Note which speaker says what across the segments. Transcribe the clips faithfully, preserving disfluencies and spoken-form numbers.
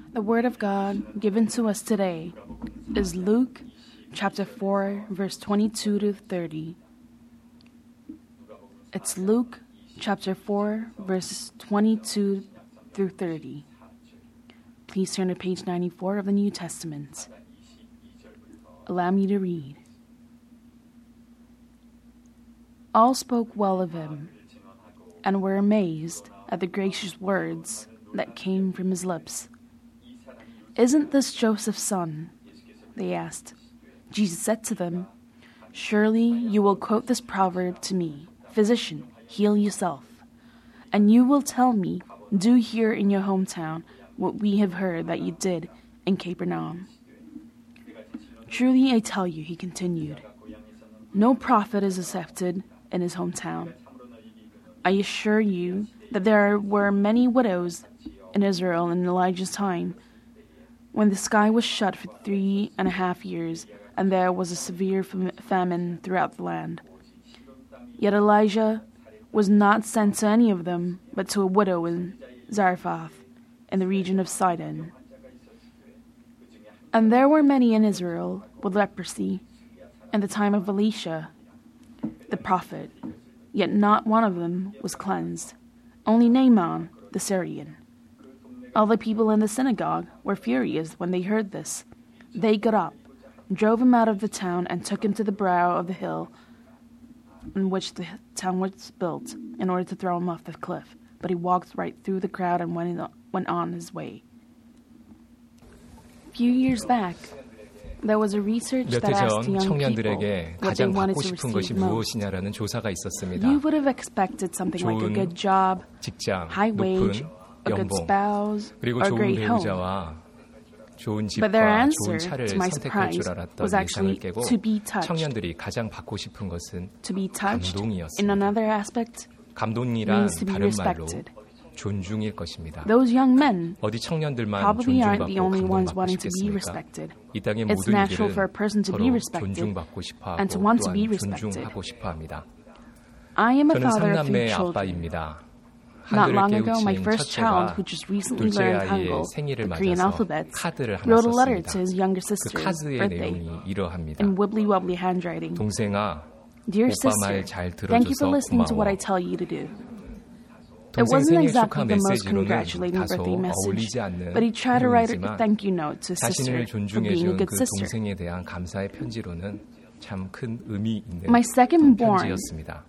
Speaker 1: The word of God given to us today is Luke chapter four, verse twenty-two to thirty. It's Luke chapter four, verses twenty-two through thirty. Please turn to page ninety-four of the New Testament. Allow me to read. All spoke well of him and were amazed at the gracious words that came from his lips. "Isn't this Joseph's son?" they asked. Jesus said to them, "Surely you will quote this proverb to me, 'Physician, heal yourself.' And you will tell me, 'Do here in your hometown what we have heard that you did in Capernaum.' Truly I tell you," he continued, "no prophet is accepted in his hometown. I assure you that there were many widows in Israel in Elijah's time, when the sky was shut for three and a half years, and there was a severe fam- famine throughout the land. Yet Elijah was not sent to any of them, but to a widow in Zarephath, in the region of Sidon. And there were many in Israel with leprosy in the time of Elisha, the prophet, yet not one of them was cleansed, only Naaman the Syrian. All the people in the synagogue were furious when they heard this. They got up, drove him out of the town, and took him to the brow of the hill on which the town was built, in order to throw him off the cliff. But he walked right through the crowd and went, in, went on his way. A few years back, there was a research
Speaker 2: 몇
Speaker 1: that
Speaker 2: 해
Speaker 1: asked
Speaker 2: 전
Speaker 1: young people
Speaker 2: 청년들에게
Speaker 1: what they
Speaker 2: 가장
Speaker 1: wanted
Speaker 2: 받고
Speaker 1: to
Speaker 2: 싶은 것이
Speaker 1: receive most.
Speaker 2: 무엇이냐라는 조사가 있었습니다.
Speaker 1: You would have expected something like a
Speaker 2: 좋은
Speaker 1: good job,
Speaker 2: 직장,
Speaker 1: high wage,
Speaker 2: 높은
Speaker 1: a good
Speaker 2: 연봉,
Speaker 1: spouse,
Speaker 2: 그리고
Speaker 1: or a
Speaker 2: 좋은
Speaker 1: great home.
Speaker 2: 배우자와 좋은
Speaker 1: But their
Speaker 2: 집과
Speaker 1: answer,
Speaker 2: 좋은 차를
Speaker 1: to my
Speaker 2: 선택할 줄
Speaker 1: surprise,
Speaker 2: 알았던
Speaker 1: was
Speaker 2: 예상을
Speaker 1: actually
Speaker 2: 깨고
Speaker 1: to be touched.
Speaker 2: 청년들이 가장 받고 싶은 것은
Speaker 1: To be touched,
Speaker 2: 감동이었습니다.
Speaker 1: in another aspect,
Speaker 2: 감동이란
Speaker 1: means to be
Speaker 2: 다른 말로
Speaker 1: respected.
Speaker 2: 존중일 것입니다.
Speaker 1: Those young men
Speaker 2: 어디 청년들만
Speaker 1: probably aren't the
Speaker 2: 존중받고
Speaker 1: only ones
Speaker 2: 감동받고
Speaker 1: wanting to be
Speaker 2: 싶겠습니까?
Speaker 1: respected.
Speaker 2: 이 땅의
Speaker 1: It's
Speaker 2: 모든
Speaker 1: natural for a
Speaker 2: 이들은
Speaker 1: person to
Speaker 2: 서로
Speaker 1: be respected
Speaker 2: 존중받고 싶어하고
Speaker 1: and to want to
Speaker 2: 또한
Speaker 1: be respected.
Speaker 2: 존중하고 싶어합니다.
Speaker 1: I am a
Speaker 2: 저는
Speaker 1: father of three
Speaker 2: 삼남매의
Speaker 1: children.
Speaker 2: 아빠입니다.
Speaker 1: Not
Speaker 2: 한글을
Speaker 1: long ago, my
Speaker 2: 깨우친
Speaker 1: first child,
Speaker 2: 첫째가
Speaker 1: who just recently
Speaker 2: 둘째
Speaker 1: learned
Speaker 2: 아이의
Speaker 1: Hangul,
Speaker 2: 생일을
Speaker 1: the Korean
Speaker 2: 맞아서
Speaker 1: alphabet,
Speaker 2: 카드를 하나
Speaker 1: wrote a letter
Speaker 2: 썼습니다.
Speaker 1: to his younger
Speaker 2: 그
Speaker 1: sister's
Speaker 2: 카드의
Speaker 1: birthday
Speaker 2: 내용이 이러합니다.
Speaker 1: in wibbly-wobbly handwriting.
Speaker 2: 동생아,
Speaker 1: Dear
Speaker 2: 오빠
Speaker 1: sister,
Speaker 2: 말 잘
Speaker 1: thank you for
Speaker 2: 들어줘서
Speaker 1: listening to what I
Speaker 2: 고마워.
Speaker 1: tell you to do. It
Speaker 2: 동생
Speaker 1: wasn't
Speaker 2: 생일
Speaker 1: exactly
Speaker 2: 축하
Speaker 1: the most
Speaker 2: 메시지로는
Speaker 1: congratulating
Speaker 2: 다소
Speaker 1: birthday message,
Speaker 2: 어울리지 않는
Speaker 1: but he tried to write a
Speaker 2: 내용이지만
Speaker 1: thank you note to sister
Speaker 2: 자신을
Speaker 1: for being a
Speaker 2: 존중해준
Speaker 1: good
Speaker 2: 그
Speaker 1: sister.
Speaker 2: 동생에 대한 감사의 편지로는 참 큰 의미 있는
Speaker 1: My second born
Speaker 2: 편지였습니다.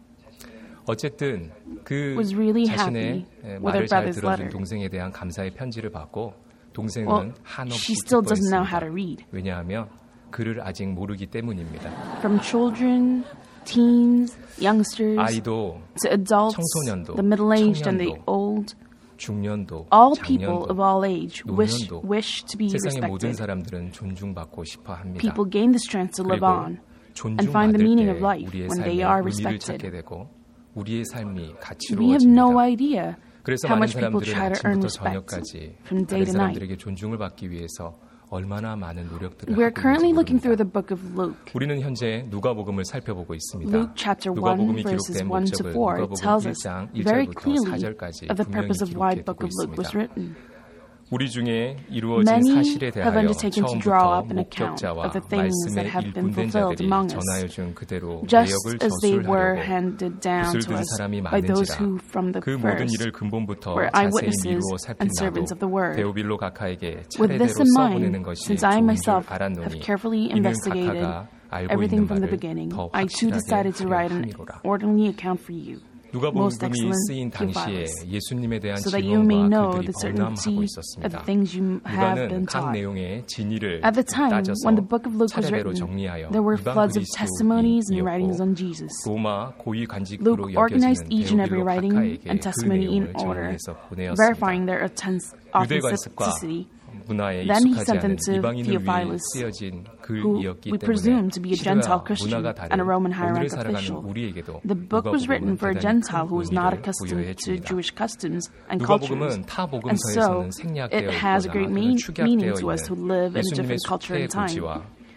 Speaker 2: 어쨌든 그
Speaker 1: was really
Speaker 2: 자신의
Speaker 1: happy with
Speaker 2: 말을
Speaker 1: her
Speaker 2: 잘
Speaker 1: brother's
Speaker 2: 들어준
Speaker 1: letter.
Speaker 2: 동생에 대한 감사의 편지를 받고 동생은
Speaker 1: Well,
Speaker 2: 한없이
Speaker 1: she still doesn't know how
Speaker 2: 기뻐했습니다.
Speaker 1: to read.
Speaker 2: 왜냐하면 글을 아직 모르기 때문입니다.
Speaker 1: From children, teens, youngsters,
Speaker 2: 아이도
Speaker 1: to adults,
Speaker 2: 청소년도,
Speaker 1: the middle-aged and the
Speaker 2: 청년도,
Speaker 1: old,
Speaker 2: 중년도,
Speaker 1: all people
Speaker 2: 장년도,
Speaker 1: of all age wish,
Speaker 2: 노년도
Speaker 1: wish to be
Speaker 2: 세상의 모든
Speaker 1: respected.
Speaker 2: 사람들은 존중받고 싶어 합니다.
Speaker 1: People gain the strength to live
Speaker 2: 그리고
Speaker 1: on and find the
Speaker 2: 존중받을
Speaker 1: meaning
Speaker 2: 때
Speaker 1: of life
Speaker 2: 우리의
Speaker 1: when they
Speaker 2: 삶에
Speaker 1: are
Speaker 2: 의미를
Speaker 1: respected.
Speaker 2: 찾게 되고 우리의 삶이
Speaker 1: We have no
Speaker 2: 가치로워집니다.
Speaker 1: idea
Speaker 2: 그래서
Speaker 1: how
Speaker 2: 많은
Speaker 1: much people
Speaker 2: 사람들은
Speaker 1: try to earn
Speaker 2: 아침부터
Speaker 1: respect
Speaker 2: 저녁까지
Speaker 1: from day
Speaker 2: 다른
Speaker 1: to night.
Speaker 2: 사람들에게 존중을 받기 위해서 얼마나 많은 노력들을
Speaker 1: We're
Speaker 2: 하고
Speaker 1: currently
Speaker 2: 있는지
Speaker 1: looking through
Speaker 2: 모릅니다.
Speaker 1: the book of Luke.
Speaker 2: 우리는 현재 누가복음을 살펴보고 있습니다.
Speaker 1: Luke chapter one
Speaker 2: 누가복음이
Speaker 1: verses
Speaker 2: 기록된
Speaker 1: one to
Speaker 2: 목적은
Speaker 1: four
Speaker 2: 누가복음
Speaker 1: tells us
Speaker 2: 일 장
Speaker 1: very
Speaker 2: 일 절부터
Speaker 1: clearly
Speaker 2: 사 절까지
Speaker 1: of the
Speaker 2: 분명히
Speaker 1: purpose of why the
Speaker 2: 기록해
Speaker 1: book
Speaker 2: 두고
Speaker 1: of Luke was
Speaker 2: 있습니다.
Speaker 1: written.
Speaker 2: 우리 중에 이루어진
Speaker 1: Many
Speaker 2: 사실에
Speaker 1: have
Speaker 2: 대하여
Speaker 1: undertaken to draw up
Speaker 2: 처음부터
Speaker 1: an account of
Speaker 2: 목격자와
Speaker 1: the things that
Speaker 2: 말씀에
Speaker 1: have been
Speaker 2: 일꾼된
Speaker 1: fulfilled
Speaker 2: 자들이
Speaker 1: among us,
Speaker 2: 전하여준 그대로
Speaker 1: just
Speaker 2: 내역을
Speaker 1: as they were
Speaker 2: 저술하려고
Speaker 1: handed down
Speaker 2: 붓을
Speaker 1: to
Speaker 2: 든
Speaker 1: us
Speaker 2: 사람이
Speaker 1: by those
Speaker 2: 많은지라
Speaker 1: who from the
Speaker 2: 그 모든
Speaker 1: first
Speaker 2: 일을 근본부터
Speaker 1: were
Speaker 2: 자세히
Speaker 1: eyewitnesses
Speaker 2: 미루어
Speaker 1: and
Speaker 2: 살핀
Speaker 1: servants of the
Speaker 2: 나도
Speaker 1: word.
Speaker 2: 데오빌로 가카에게
Speaker 1: With this
Speaker 2: 차례대로
Speaker 1: in
Speaker 2: 써보내는
Speaker 1: mind,
Speaker 2: 것이
Speaker 1: since I
Speaker 2: 좋은 줄
Speaker 1: myself have
Speaker 2: 알았노니
Speaker 1: carefully
Speaker 2: 이는
Speaker 1: investigated
Speaker 2: 가카가 알고
Speaker 1: everything
Speaker 2: 있는
Speaker 1: from the
Speaker 2: 바를
Speaker 1: beginning,
Speaker 2: 더
Speaker 1: I too decided to
Speaker 2: 확실하게
Speaker 1: write
Speaker 2: 하려
Speaker 1: an
Speaker 2: 함이로라.
Speaker 1: orderly account for you, most
Speaker 2: 누가복음이
Speaker 1: excellent
Speaker 2: 쓰인 당시에
Speaker 1: Theophilus,
Speaker 2: 예수님에 대한
Speaker 1: so that you may know
Speaker 2: 증언과
Speaker 1: the
Speaker 2: 글들이
Speaker 1: certainty
Speaker 2: 범람하고
Speaker 1: of
Speaker 2: 있었습니다.
Speaker 1: the things you have
Speaker 2: 누가는
Speaker 1: been
Speaker 2: 각
Speaker 1: taught.
Speaker 2: 내용의 진위를
Speaker 1: At the time,
Speaker 2: 따져서
Speaker 1: when the book of Luke was
Speaker 2: 차례대로
Speaker 1: written,
Speaker 2: 정리하여
Speaker 1: there were floods of testimonies and writings on
Speaker 2: 이방그리스도인이었고
Speaker 1: Jesus.
Speaker 2: 로마 고위 관직으로
Speaker 1: Luke organized
Speaker 2: 여겨지는
Speaker 1: each and every
Speaker 2: 데오빌로
Speaker 1: writing
Speaker 2: 가카에게
Speaker 1: and
Speaker 2: 그
Speaker 1: testimony in
Speaker 2: 내용을
Speaker 1: order,
Speaker 2: 정리해서 보내었습니다.
Speaker 1: verifying their authentic-
Speaker 2: 유대 관습과
Speaker 1: authenticity.
Speaker 2: 문화에
Speaker 1: Then he
Speaker 2: 익숙하지
Speaker 1: sent them
Speaker 2: 않은
Speaker 1: to
Speaker 2: 이방인을 위해
Speaker 1: Theophilus,
Speaker 2: 쓰여진
Speaker 1: who
Speaker 2: 글이었기
Speaker 1: we
Speaker 2: 때문에
Speaker 1: presume to be a Gentile
Speaker 2: 시대와
Speaker 1: Christian
Speaker 2: 문화가
Speaker 1: and a
Speaker 2: 다른
Speaker 1: Roman high
Speaker 2: 오늘을
Speaker 1: rank
Speaker 2: 살아가는
Speaker 1: official.
Speaker 2: 우리에게도
Speaker 1: The book was written
Speaker 2: 누가복음은
Speaker 1: for a
Speaker 2: 대단히
Speaker 1: Gentile who
Speaker 2: 큰
Speaker 1: was not
Speaker 2: 의미를
Speaker 1: accustomed
Speaker 2: 부여해
Speaker 1: to
Speaker 2: 줍니다.
Speaker 1: Jewish customs and cultures.
Speaker 2: 누가복음은 타
Speaker 1: And so
Speaker 2: 복음서에서는
Speaker 1: it
Speaker 2: 생략되어
Speaker 1: has a
Speaker 2: 있거나
Speaker 1: great mean, meaning
Speaker 2: 축약되어
Speaker 1: to us who
Speaker 2: 있는
Speaker 1: live in a
Speaker 2: 예수님의
Speaker 1: different culture
Speaker 2: 숫대
Speaker 1: and time.
Speaker 2: 고지와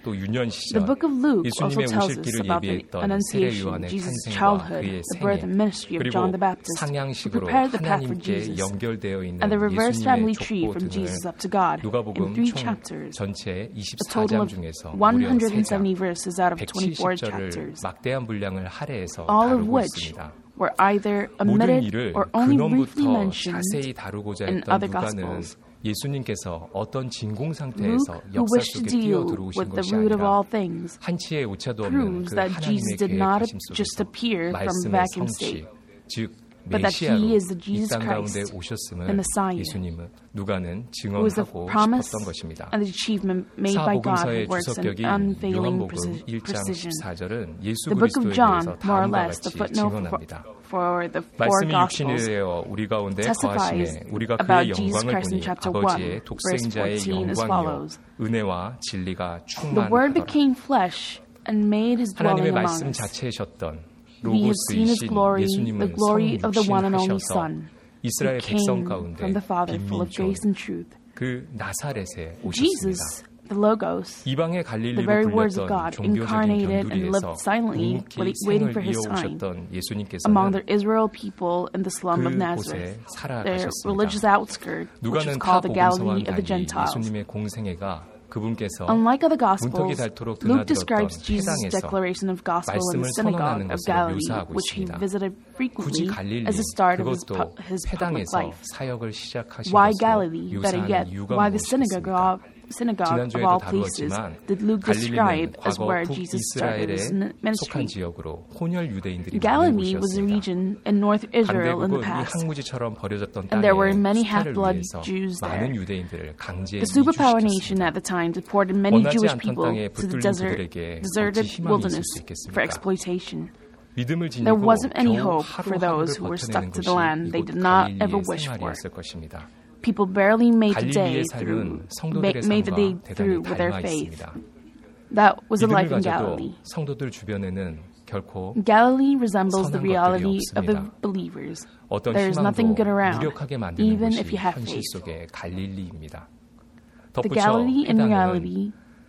Speaker 2: 또 유년 시절
Speaker 1: The book of Luke also
Speaker 2: 예수님의
Speaker 1: tells
Speaker 2: 오실
Speaker 1: us
Speaker 2: 길을
Speaker 1: about the
Speaker 2: 예비했던 세례
Speaker 1: Annunciation,
Speaker 2: 요한의
Speaker 1: Jesus'
Speaker 2: 탄생과
Speaker 1: childhood,
Speaker 2: 그의
Speaker 1: the birth and
Speaker 2: 생애
Speaker 1: ministry of John the
Speaker 2: 그리고
Speaker 1: Baptist, who
Speaker 2: 상향식으로
Speaker 1: prepared the path for
Speaker 2: 하나님께
Speaker 1: Jesus,
Speaker 2: 연결되어 있는
Speaker 1: and the reverse family
Speaker 2: 예수님의
Speaker 1: tree
Speaker 2: 족보
Speaker 1: from
Speaker 2: 등을
Speaker 1: Jesus up to God in
Speaker 2: 누가복음
Speaker 1: three
Speaker 2: 총
Speaker 1: chapters,
Speaker 2: 전체
Speaker 1: a
Speaker 2: 이십사
Speaker 1: total
Speaker 2: 장
Speaker 1: of
Speaker 2: 중에서 무려
Speaker 1: one hundred
Speaker 2: 세 장,
Speaker 1: seventy verses out of twenty-four
Speaker 2: 백칠십 절을
Speaker 1: chapters,
Speaker 2: 막대한 분량을 할애해서
Speaker 1: all of
Speaker 2: 다루고
Speaker 1: which
Speaker 2: 있습니다.
Speaker 1: were either
Speaker 2: 모든
Speaker 1: omitted
Speaker 2: 일을
Speaker 1: or only briefly
Speaker 2: 근원부터
Speaker 1: mentioned
Speaker 2: 자세히 다루고자
Speaker 1: in
Speaker 2: 했던
Speaker 1: other
Speaker 2: 누가는
Speaker 1: Gospels.
Speaker 2: 예수님께서 어떤 진공
Speaker 1: Luke,
Speaker 2: 상태에서
Speaker 1: who
Speaker 2: 역사
Speaker 1: wished to
Speaker 2: 속에
Speaker 1: deal
Speaker 2: 뛰어들어오신
Speaker 1: with the
Speaker 2: 것이
Speaker 1: root of
Speaker 2: 아니라
Speaker 1: all things,
Speaker 2: 한치의 오차도 없는
Speaker 1: proves
Speaker 2: 그
Speaker 1: that
Speaker 2: 하나님의
Speaker 1: Jesus did not
Speaker 2: 계획하심
Speaker 1: just
Speaker 2: 속에서
Speaker 1: appear from
Speaker 2: 말씀의
Speaker 1: vacuum
Speaker 2: 성취,
Speaker 1: state,
Speaker 2: 즉
Speaker 1: but that
Speaker 2: 메시아로
Speaker 1: he is the
Speaker 2: 이
Speaker 1: Jesus
Speaker 2: 땅 가운데
Speaker 1: Christ, the
Speaker 2: 오셨음을
Speaker 1: Messiah,
Speaker 2: 예수님은 누가는
Speaker 1: who was the
Speaker 2: 증언하고
Speaker 1: promise
Speaker 2: 싶었던 것입니다.
Speaker 1: and the achievement made by God
Speaker 2: 사복음서의
Speaker 1: who works in
Speaker 2: 주석격인
Speaker 1: unfailing
Speaker 2: 요한복음
Speaker 1: preci-
Speaker 2: 일 장
Speaker 1: precision.
Speaker 2: 십사 절은 예수
Speaker 1: The book of
Speaker 2: 그리스도에
Speaker 1: John,
Speaker 2: 대해서
Speaker 1: more or
Speaker 2: 다음과
Speaker 1: less, the
Speaker 2: 같이
Speaker 1: footnote for,
Speaker 2: 증언합니다.
Speaker 1: for the four
Speaker 2: 말씀이 육신이
Speaker 1: Gospels,
Speaker 2: 되어 우리 가운데
Speaker 1: testifies
Speaker 2: 거하심에 우리가
Speaker 1: about
Speaker 2: 그의
Speaker 1: Jesus
Speaker 2: 영광을
Speaker 1: Christ in
Speaker 2: 보니
Speaker 1: chapter
Speaker 2: 아버지의
Speaker 1: one, verse
Speaker 2: 독생자의
Speaker 1: fourteen as
Speaker 2: 영광이요
Speaker 1: follows.
Speaker 2: 은혜와 진리가
Speaker 1: The Word
Speaker 2: 충만하더라.
Speaker 1: became flesh and made his
Speaker 2: 하나님의
Speaker 1: dwelling among
Speaker 2: 말씀
Speaker 1: us.
Speaker 2: 자체이셨던
Speaker 1: We have seen his
Speaker 2: 로고스이신
Speaker 1: glory, the
Speaker 2: 예수님은
Speaker 1: glory of the one and only
Speaker 2: 성육신하셔서
Speaker 1: Son, who
Speaker 2: 이스라엘 백성
Speaker 1: came
Speaker 2: 가운데
Speaker 1: from the Father, full of
Speaker 2: 빈민촌
Speaker 1: grace and truth.
Speaker 2: 그 나사렛에 오셨습니다.
Speaker 1: Jesus, the Logos,
Speaker 2: 이방의
Speaker 1: the
Speaker 2: 갈릴리로
Speaker 1: very words of
Speaker 2: 불렸던
Speaker 1: God,
Speaker 2: 종교적인
Speaker 1: incarnated and
Speaker 2: 견두리에서
Speaker 1: lived silently,
Speaker 2: 묵묵히
Speaker 1: waiting for
Speaker 2: 생을
Speaker 1: his time,
Speaker 2: 이어오셨던
Speaker 1: among the
Speaker 2: 예수님께서는
Speaker 1: Israel people in the slum of
Speaker 2: 그곳에
Speaker 1: Nazareth, their
Speaker 2: 살아가셨습니다.
Speaker 1: religious outskirt, which is
Speaker 2: 누가는 타
Speaker 1: called the Galilee
Speaker 2: 복음서와는
Speaker 1: of the
Speaker 2: 달리
Speaker 1: Gentiles.
Speaker 2: 예수님의 공생애가 그분께서
Speaker 1: Unlike other
Speaker 2: 문턱이
Speaker 1: Gospels,
Speaker 2: 닳도록
Speaker 1: Luke
Speaker 2: 드나들었던
Speaker 1: describes Jesus'
Speaker 2: 회당에서
Speaker 1: declaration of gospel in
Speaker 2: 말씀을
Speaker 1: the synagogue
Speaker 2: 선언하는
Speaker 1: of
Speaker 2: 것으로
Speaker 1: Galilee,
Speaker 2: 묘사하고
Speaker 1: which he
Speaker 2: 있습니다.
Speaker 1: visited
Speaker 2: 굳이
Speaker 1: frequently
Speaker 2: 갈릴리
Speaker 1: as the start of his,
Speaker 2: 그것도
Speaker 1: pu- his public
Speaker 2: 회당에서
Speaker 1: life.
Speaker 2: 사역을 시작하신
Speaker 1: Why
Speaker 2: 것으로
Speaker 1: Galilee? Better
Speaker 2: 묘사하는
Speaker 1: yet,
Speaker 2: 이유가
Speaker 1: why the
Speaker 2: 무엇이겠습니까?
Speaker 1: synagogue, synagogue of
Speaker 2: 지난주에도
Speaker 1: all places
Speaker 2: 다루었지만
Speaker 1: did Luke describe
Speaker 2: 갈릴리는
Speaker 1: as
Speaker 2: 과거
Speaker 1: where Jesus started his
Speaker 2: 북이스라엘에
Speaker 1: ministry?
Speaker 2: 속한 지역으로 혼혈 유대인들이 많은
Speaker 1: Galilee was a
Speaker 2: 곳이었습니다.
Speaker 1: region in North Israel in the
Speaker 2: 강대국은 이
Speaker 1: past.
Speaker 2: 항무지처럼 버려졌던
Speaker 1: And there were
Speaker 2: 땅에
Speaker 1: many
Speaker 2: 수탈을
Speaker 1: half-blood
Speaker 2: 위해서
Speaker 1: Jews there.
Speaker 2: 많은 유대인들을 강제
Speaker 1: The superpower nation
Speaker 2: 이주시켰습니다.
Speaker 1: at the time deported many
Speaker 2: 원하지
Speaker 1: Jewish
Speaker 2: 않던
Speaker 1: people
Speaker 2: 땅에
Speaker 1: to the
Speaker 2: 붙들린
Speaker 1: desert,
Speaker 2: 그들에게
Speaker 1: deserted
Speaker 2: 어찌 희망이 있을
Speaker 1: wilderness
Speaker 2: 수 있겠습니까?
Speaker 1: for exploitation.
Speaker 2: 믿음을
Speaker 1: There
Speaker 2: 지니고
Speaker 1: wasn't any
Speaker 2: 겨우
Speaker 1: hope for
Speaker 2: 하루
Speaker 1: those
Speaker 2: 하루를
Speaker 1: who were
Speaker 2: 버텨내는
Speaker 1: stuck to
Speaker 2: 것이
Speaker 1: the land they
Speaker 2: 이곳
Speaker 1: did not ever
Speaker 2: 갈릴리의
Speaker 1: wish for.
Speaker 2: 생활이었을 것입니다.
Speaker 1: People barely made the day
Speaker 2: 갈릴리의
Speaker 1: through,
Speaker 2: 삶은 성도들의
Speaker 1: made the day
Speaker 2: 삶과
Speaker 1: through
Speaker 2: 대단히
Speaker 1: with their
Speaker 2: 닮아
Speaker 1: faith.
Speaker 2: 있습니다.
Speaker 1: That was a life
Speaker 2: 믿음을
Speaker 1: in
Speaker 2: 가져도
Speaker 1: Galilee.
Speaker 2: 성도들 주변에는 결코
Speaker 1: Galilee resembles the
Speaker 2: 선한 것들이
Speaker 1: reality of the
Speaker 2: 없습니다.
Speaker 1: believers.
Speaker 2: 어떤
Speaker 1: There is nothing
Speaker 2: 희망도
Speaker 1: good around,
Speaker 2: 무력하게 만드는
Speaker 1: even
Speaker 2: 곳이
Speaker 1: if you have
Speaker 2: 현실
Speaker 1: faith.
Speaker 2: 속의 갈릴리입니다.
Speaker 1: The
Speaker 2: 덧붙여
Speaker 1: Galilee in
Speaker 2: 해당은
Speaker 1: reality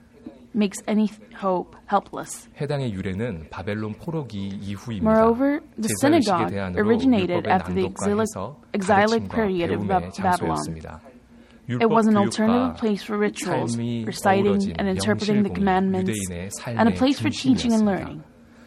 Speaker 1: makes any hope helpless.
Speaker 2: 해당의 유래는 바벨론 포로기 이후입니다.
Speaker 1: Moreover, the
Speaker 2: 제사의식에
Speaker 1: synagogue
Speaker 2: 대안으로
Speaker 1: originated
Speaker 2: 율법의
Speaker 1: after the
Speaker 2: 낭독과
Speaker 1: exilic,
Speaker 2: 해석,
Speaker 1: exilic
Speaker 2: 가르침과
Speaker 1: period of
Speaker 2: 배움의
Speaker 1: Bab- Babylon.
Speaker 2: 장소였습니다.
Speaker 1: It was an
Speaker 2: 율법
Speaker 1: alternative
Speaker 2: 교육과
Speaker 1: place for rituals,
Speaker 2: 삶이
Speaker 1: reciting
Speaker 2: 어우러진
Speaker 1: and interpreting the
Speaker 2: 명실공히
Speaker 1: commandments,
Speaker 2: 유대인의 삶의
Speaker 1: and a place for teaching and
Speaker 2: 중심이었습니다.
Speaker 1: learning.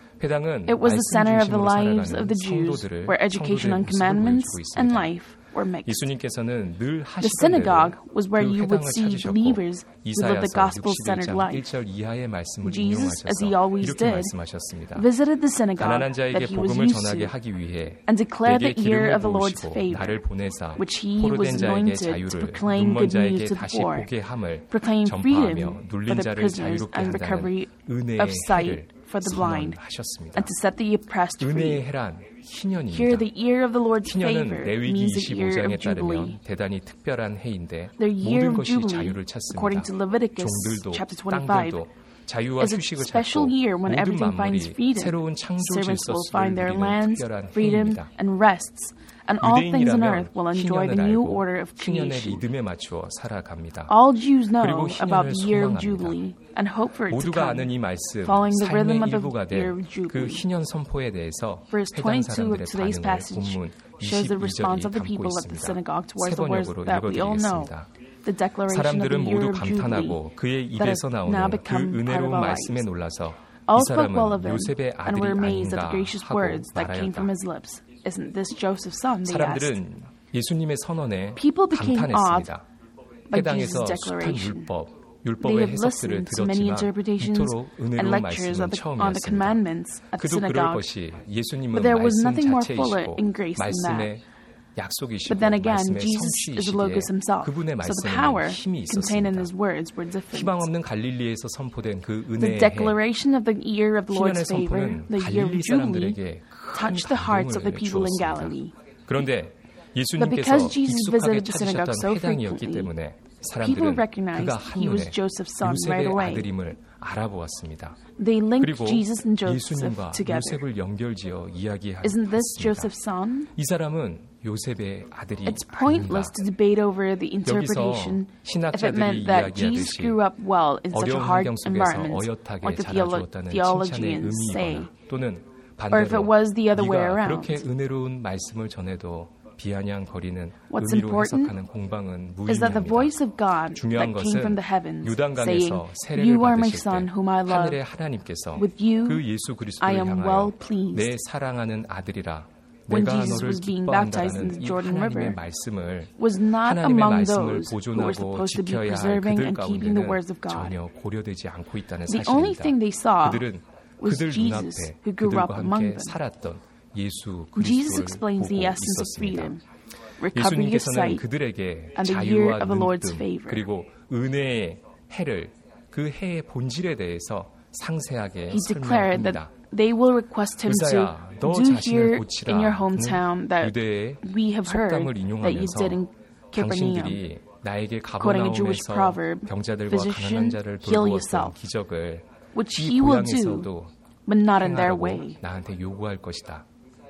Speaker 2: 회당은
Speaker 1: It was the
Speaker 2: 말씀
Speaker 1: center of the
Speaker 2: 중심으로
Speaker 1: lives
Speaker 2: 살아가는
Speaker 1: of the Jews,
Speaker 2: 성도들을
Speaker 1: where education on
Speaker 2: 성도들의 모습을
Speaker 1: commandments
Speaker 2: 보여주고
Speaker 1: and
Speaker 2: 있습니다.
Speaker 1: life were mixed.
Speaker 2: 예수님께서는 늘
Speaker 1: The
Speaker 2: 하시던
Speaker 1: synagogue
Speaker 2: 대로
Speaker 1: was where
Speaker 2: 그
Speaker 1: you would
Speaker 2: 회당을
Speaker 1: see
Speaker 2: 찾으셨고
Speaker 1: believers who lived the
Speaker 2: 이사야서
Speaker 1: gospel-centered
Speaker 2: 육십일 장 일
Speaker 1: life.
Speaker 2: 절 이하의 말씀을
Speaker 1: Jesus, as he
Speaker 2: 인용하셔서
Speaker 1: always
Speaker 2: 이렇게
Speaker 1: did,
Speaker 2: 말씀하셨습니다.
Speaker 1: visited the synagogue
Speaker 2: 가난한 자에게
Speaker 1: that he was
Speaker 2: 복음을
Speaker 1: used
Speaker 2: 전하게
Speaker 1: to,
Speaker 2: 하기 위해
Speaker 1: and declared
Speaker 2: 내게
Speaker 1: the ear
Speaker 2: 기름을
Speaker 1: of the Lord's
Speaker 2: 부으시고
Speaker 1: favor,
Speaker 2: 나를 보내사
Speaker 1: which he
Speaker 2: 포로된
Speaker 1: was
Speaker 2: 자에게
Speaker 1: anointed to
Speaker 2: 자유를
Speaker 1: proclaim
Speaker 2: 눈먼
Speaker 1: good
Speaker 2: 자에게
Speaker 1: news to the
Speaker 2: 다시
Speaker 1: poor,
Speaker 2: 보게 함을
Speaker 1: proclaim
Speaker 2: 전파하며
Speaker 1: freedom for
Speaker 2: 눌린
Speaker 1: the
Speaker 2: 자를
Speaker 1: prisoners
Speaker 2: 자유롭게
Speaker 1: and
Speaker 2: 한다는
Speaker 1: recovery
Speaker 2: 은혜의
Speaker 1: of sight
Speaker 2: 해를
Speaker 1: for the blind,
Speaker 2: 선언하셨습니다.
Speaker 1: and to set the oppressed
Speaker 2: 은혜의
Speaker 1: free.
Speaker 2: 해란
Speaker 1: Here,
Speaker 2: 희년입니다.
Speaker 1: the year of the Lord's
Speaker 2: 희년은
Speaker 1: favor
Speaker 2: 레위기
Speaker 1: means the year
Speaker 2: 이십오 장에
Speaker 1: of Jubilee.
Speaker 2: 따르면 대단히 특별한 해인데
Speaker 1: The year
Speaker 2: 모든
Speaker 1: of
Speaker 2: 것이
Speaker 1: Jubilee,
Speaker 2: 자유를 찾습니다.
Speaker 1: according to Leviticus
Speaker 2: 종들도
Speaker 1: chapter twenty-five,
Speaker 2: 땅들도 자유와
Speaker 1: is a
Speaker 2: 휴식을
Speaker 1: special
Speaker 2: 찾고
Speaker 1: year when
Speaker 2: 모든
Speaker 1: everything finds
Speaker 2: 만물이
Speaker 1: freedom.
Speaker 2: 새로운 창조
Speaker 1: Servants will
Speaker 2: 질서를
Speaker 1: find their
Speaker 2: 누리는
Speaker 1: lands,
Speaker 2: 특별한
Speaker 1: freedom,
Speaker 2: 해입니다.
Speaker 1: and rests, and all things on
Speaker 2: 유대인이라면
Speaker 1: earth will enjoy the
Speaker 2: 희년을
Speaker 1: new
Speaker 2: 알고
Speaker 1: order of
Speaker 2: 희년의
Speaker 1: creation.
Speaker 2: 리듬에 맞추어 살아갑니다.
Speaker 1: All Jews know
Speaker 2: 그리고
Speaker 1: about
Speaker 2: 희년을
Speaker 1: the year of
Speaker 2: 소망합니다.
Speaker 1: Jubilee and hope for it to
Speaker 2: 모두가
Speaker 1: come.
Speaker 2: 아는 이 말씀,
Speaker 1: following the rhythm
Speaker 2: 삶의
Speaker 1: of the
Speaker 2: 일부가
Speaker 1: year
Speaker 2: 된
Speaker 1: of Jubilee.
Speaker 2: 그 희년 선포에 대해서
Speaker 1: Verse
Speaker 2: 해당
Speaker 1: twenty-two
Speaker 2: 사람들의
Speaker 1: of today's
Speaker 2: 반응을
Speaker 1: passage
Speaker 2: 본문
Speaker 1: shows the
Speaker 2: 이십이
Speaker 1: response
Speaker 2: 절이
Speaker 1: of the
Speaker 2: 담고
Speaker 1: people at the
Speaker 2: 있습니다.
Speaker 1: synagogue towards
Speaker 2: 세
Speaker 1: the words
Speaker 2: 번역으로
Speaker 1: that we all know.
Speaker 2: 읽어드리겠습니다.
Speaker 1: The declaration of
Speaker 2: 사람들은
Speaker 1: the year
Speaker 2: 모두
Speaker 1: of Jubilee
Speaker 2: 감탄하고 그의
Speaker 1: that
Speaker 2: 입에서
Speaker 1: has now
Speaker 2: 나오는 그
Speaker 1: become part of
Speaker 2: 은혜로운
Speaker 1: our
Speaker 2: 말씀에
Speaker 1: lives.
Speaker 2: 놀라서
Speaker 1: All
Speaker 2: 이
Speaker 1: spoke well of
Speaker 2: 사람은
Speaker 1: him
Speaker 2: 요셉의
Speaker 1: and
Speaker 2: 아들이
Speaker 1: were amazed at the
Speaker 2: 아닌가
Speaker 1: gracious
Speaker 2: 하고
Speaker 1: words that came from
Speaker 2: 말하였다.
Speaker 1: his lips. Isn't this Joseph's son? They asked.
Speaker 2: 사람들은 예수님의 선언에
Speaker 1: People became awed
Speaker 2: 감탄했습니다.
Speaker 1: by
Speaker 2: 해당에서
Speaker 1: Jesus'
Speaker 2: 숱한
Speaker 1: declaration.
Speaker 2: 율법,
Speaker 1: They
Speaker 2: 율법의
Speaker 1: had
Speaker 2: 해석들을
Speaker 1: listened to many
Speaker 2: 들었지만
Speaker 1: interpretations
Speaker 2: 이토록
Speaker 1: and
Speaker 2: 은혜로운
Speaker 1: lectures
Speaker 2: 말씀은
Speaker 1: of the, on the
Speaker 2: 처음이었습니다.
Speaker 1: commandments at the
Speaker 2: 그도 그럴
Speaker 1: synagogue.
Speaker 2: 것이 예수님은
Speaker 1: But there was
Speaker 2: 말씀
Speaker 1: nothing more fuller
Speaker 2: 자체이시고
Speaker 1: in grace than that.
Speaker 2: 말씀의 약속이시고
Speaker 1: But then again,
Speaker 2: 말씀의
Speaker 1: Jesus is the
Speaker 2: 성취이시기에
Speaker 1: Logos himself.
Speaker 2: 그분의
Speaker 1: So the power
Speaker 2: 말씀에는 힘이
Speaker 1: contained in
Speaker 2: 있었습니다.
Speaker 1: his words were different.
Speaker 2: 희망 없는 갈릴리에서 선포된 그
Speaker 1: The
Speaker 2: 은혜의 해,
Speaker 1: declaration of the year of the Lord's
Speaker 2: 희년의
Speaker 1: favor,
Speaker 2: 선포는
Speaker 1: the year of
Speaker 2: 갈릴리
Speaker 1: Jubilee,
Speaker 2: 사람들에게 큰
Speaker 1: touched the hearts of the
Speaker 2: 감동을
Speaker 1: people in
Speaker 2: 주었습니다.
Speaker 1: Galilee.
Speaker 2: 그런데
Speaker 1: But
Speaker 2: 예수님께서
Speaker 1: because Jesus
Speaker 2: 익숙하게
Speaker 1: visited the synagogue so
Speaker 2: 찾으셨던 해당이었기
Speaker 1: frequently,
Speaker 2: 때문에
Speaker 1: people
Speaker 2: 사람들은
Speaker 1: recognized
Speaker 2: 그가
Speaker 1: he was
Speaker 2: 한눈에
Speaker 1: Joseph's son right
Speaker 2: 요셉의
Speaker 1: away.
Speaker 2: 아들임을 알아보았습니다.
Speaker 1: They linked
Speaker 2: 그리고
Speaker 1: Jesus and Joseph
Speaker 2: 예수님과
Speaker 1: together.
Speaker 2: 요셉을 연결지어
Speaker 1: Isn't this
Speaker 2: 이야기했습니다.
Speaker 1: Joseph's son?
Speaker 2: 이 사람은 요셉의 아들이
Speaker 1: It's
Speaker 2: 아닌가.
Speaker 1: pointless to debate over the
Speaker 2: 여기서
Speaker 1: interpretation if it
Speaker 2: 신학자들이
Speaker 1: meant that Jesus
Speaker 2: 이야기하듯이
Speaker 1: grew up well in such a
Speaker 2: 어려운
Speaker 1: hard
Speaker 2: 환경 속에서
Speaker 1: environment,
Speaker 2: 어엿하게
Speaker 1: like the theolo-
Speaker 2: 자라주었다는 칭찬의
Speaker 1: theologians say,
Speaker 2: 의미이거나 또는
Speaker 1: or if it
Speaker 2: 반대로
Speaker 1: was the other way
Speaker 2: 네가
Speaker 1: around.
Speaker 2: 그렇게 은혜로운 말씀을 전해도 비아냥거리는
Speaker 1: What's
Speaker 2: 의미로
Speaker 1: important
Speaker 2: 해석하는 공방은
Speaker 1: is that the voice
Speaker 2: 무의미합니다.
Speaker 1: of God
Speaker 2: 중요한
Speaker 1: that came from
Speaker 2: 것은
Speaker 1: the heavens, saying,
Speaker 2: 유단강에서 세례를
Speaker 1: "You are my
Speaker 2: 받으실
Speaker 1: son,
Speaker 2: 때
Speaker 1: whom I love.
Speaker 2: 하늘의 하나님께서
Speaker 1: With you,
Speaker 2: 그 예수
Speaker 1: I
Speaker 2: 그리스도를
Speaker 1: am
Speaker 2: 향하여
Speaker 1: well pleased."
Speaker 2: 내 사랑하는 아들이라
Speaker 1: When
Speaker 2: 내가
Speaker 1: Jesus
Speaker 2: 너를
Speaker 1: was being baptized in
Speaker 2: 기뻐한다는
Speaker 1: the
Speaker 2: 이
Speaker 1: Jordan
Speaker 2: 하나님의
Speaker 1: River,
Speaker 2: 말씀을
Speaker 1: was not
Speaker 2: 하나님의
Speaker 1: among
Speaker 2: 말씀을
Speaker 1: those who were
Speaker 2: 보존하고
Speaker 1: supposed to be
Speaker 2: 지켜야 할
Speaker 1: preserving
Speaker 2: 그들
Speaker 1: and keeping the
Speaker 2: 가운데는
Speaker 1: words of God.
Speaker 2: 전혀 고려되지 않고 있다는
Speaker 1: The only
Speaker 2: 사실입니다.
Speaker 1: thing they saw
Speaker 2: 그들은
Speaker 1: was
Speaker 2: 그들
Speaker 1: Jesus,
Speaker 2: 눈앞에
Speaker 1: who grew up
Speaker 2: 그들과
Speaker 1: among
Speaker 2: 함께
Speaker 1: them.
Speaker 2: 살았던 예수
Speaker 1: Jesus
Speaker 2: 그리스도를
Speaker 1: explains
Speaker 2: 보고
Speaker 1: the essence of
Speaker 2: 있었습니다.
Speaker 1: freedom, recovery of
Speaker 2: 예수님께서는
Speaker 1: sight,
Speaker 2: 그들에게
Speaker 1: and the year
Speaker 2: 자유와
Speaker 1: of the Lord's
Speaker 2: 눈뜸
Speaker 1: favor.
Speaker 2: 그리고 은혜의 해를 그 해의 본질에 대해서 상세하게
Speaker 1: He declared
Speaker 2: 설명합니다.
Speaker 1: that they will request him to
Speaker 2: 의사야, 너
Speaker 1: do
Speaker 2: 자신을
Speaker 1: here
Speaker 2: 고치라.
Speaker 1: in your hometown that
Speaker 2: 유대의
Speaker 1: we have heard
Speaker 2: 속담을
Speaker 1: that you did in
Speaker 2: 인용하면서
Speaker 1: Capernaum.
Speaker 2: 당신들이 나에게
Speaker 1: Quoting a Jewish
Speaker 2: 가버나움에서
Speaker 1: proverb,
Speaker 2: 병자들과
Speaker 1: "Physician,
Speaker 2: 가난한 자를
Speaker 1: heal
Speaker 2: 돌보았던
Speaker 1: yourself,"
Speaker 2: 기적을
Speaker 1: which
Speaker 2: 이
Speaker 1: he will
Speaker 2: 고향에서도
Speaker 1: do, but not in their
Speaker 2: 행하라고
Speaker 1: way.
Speaker 2: 나한테 요구할 것이다.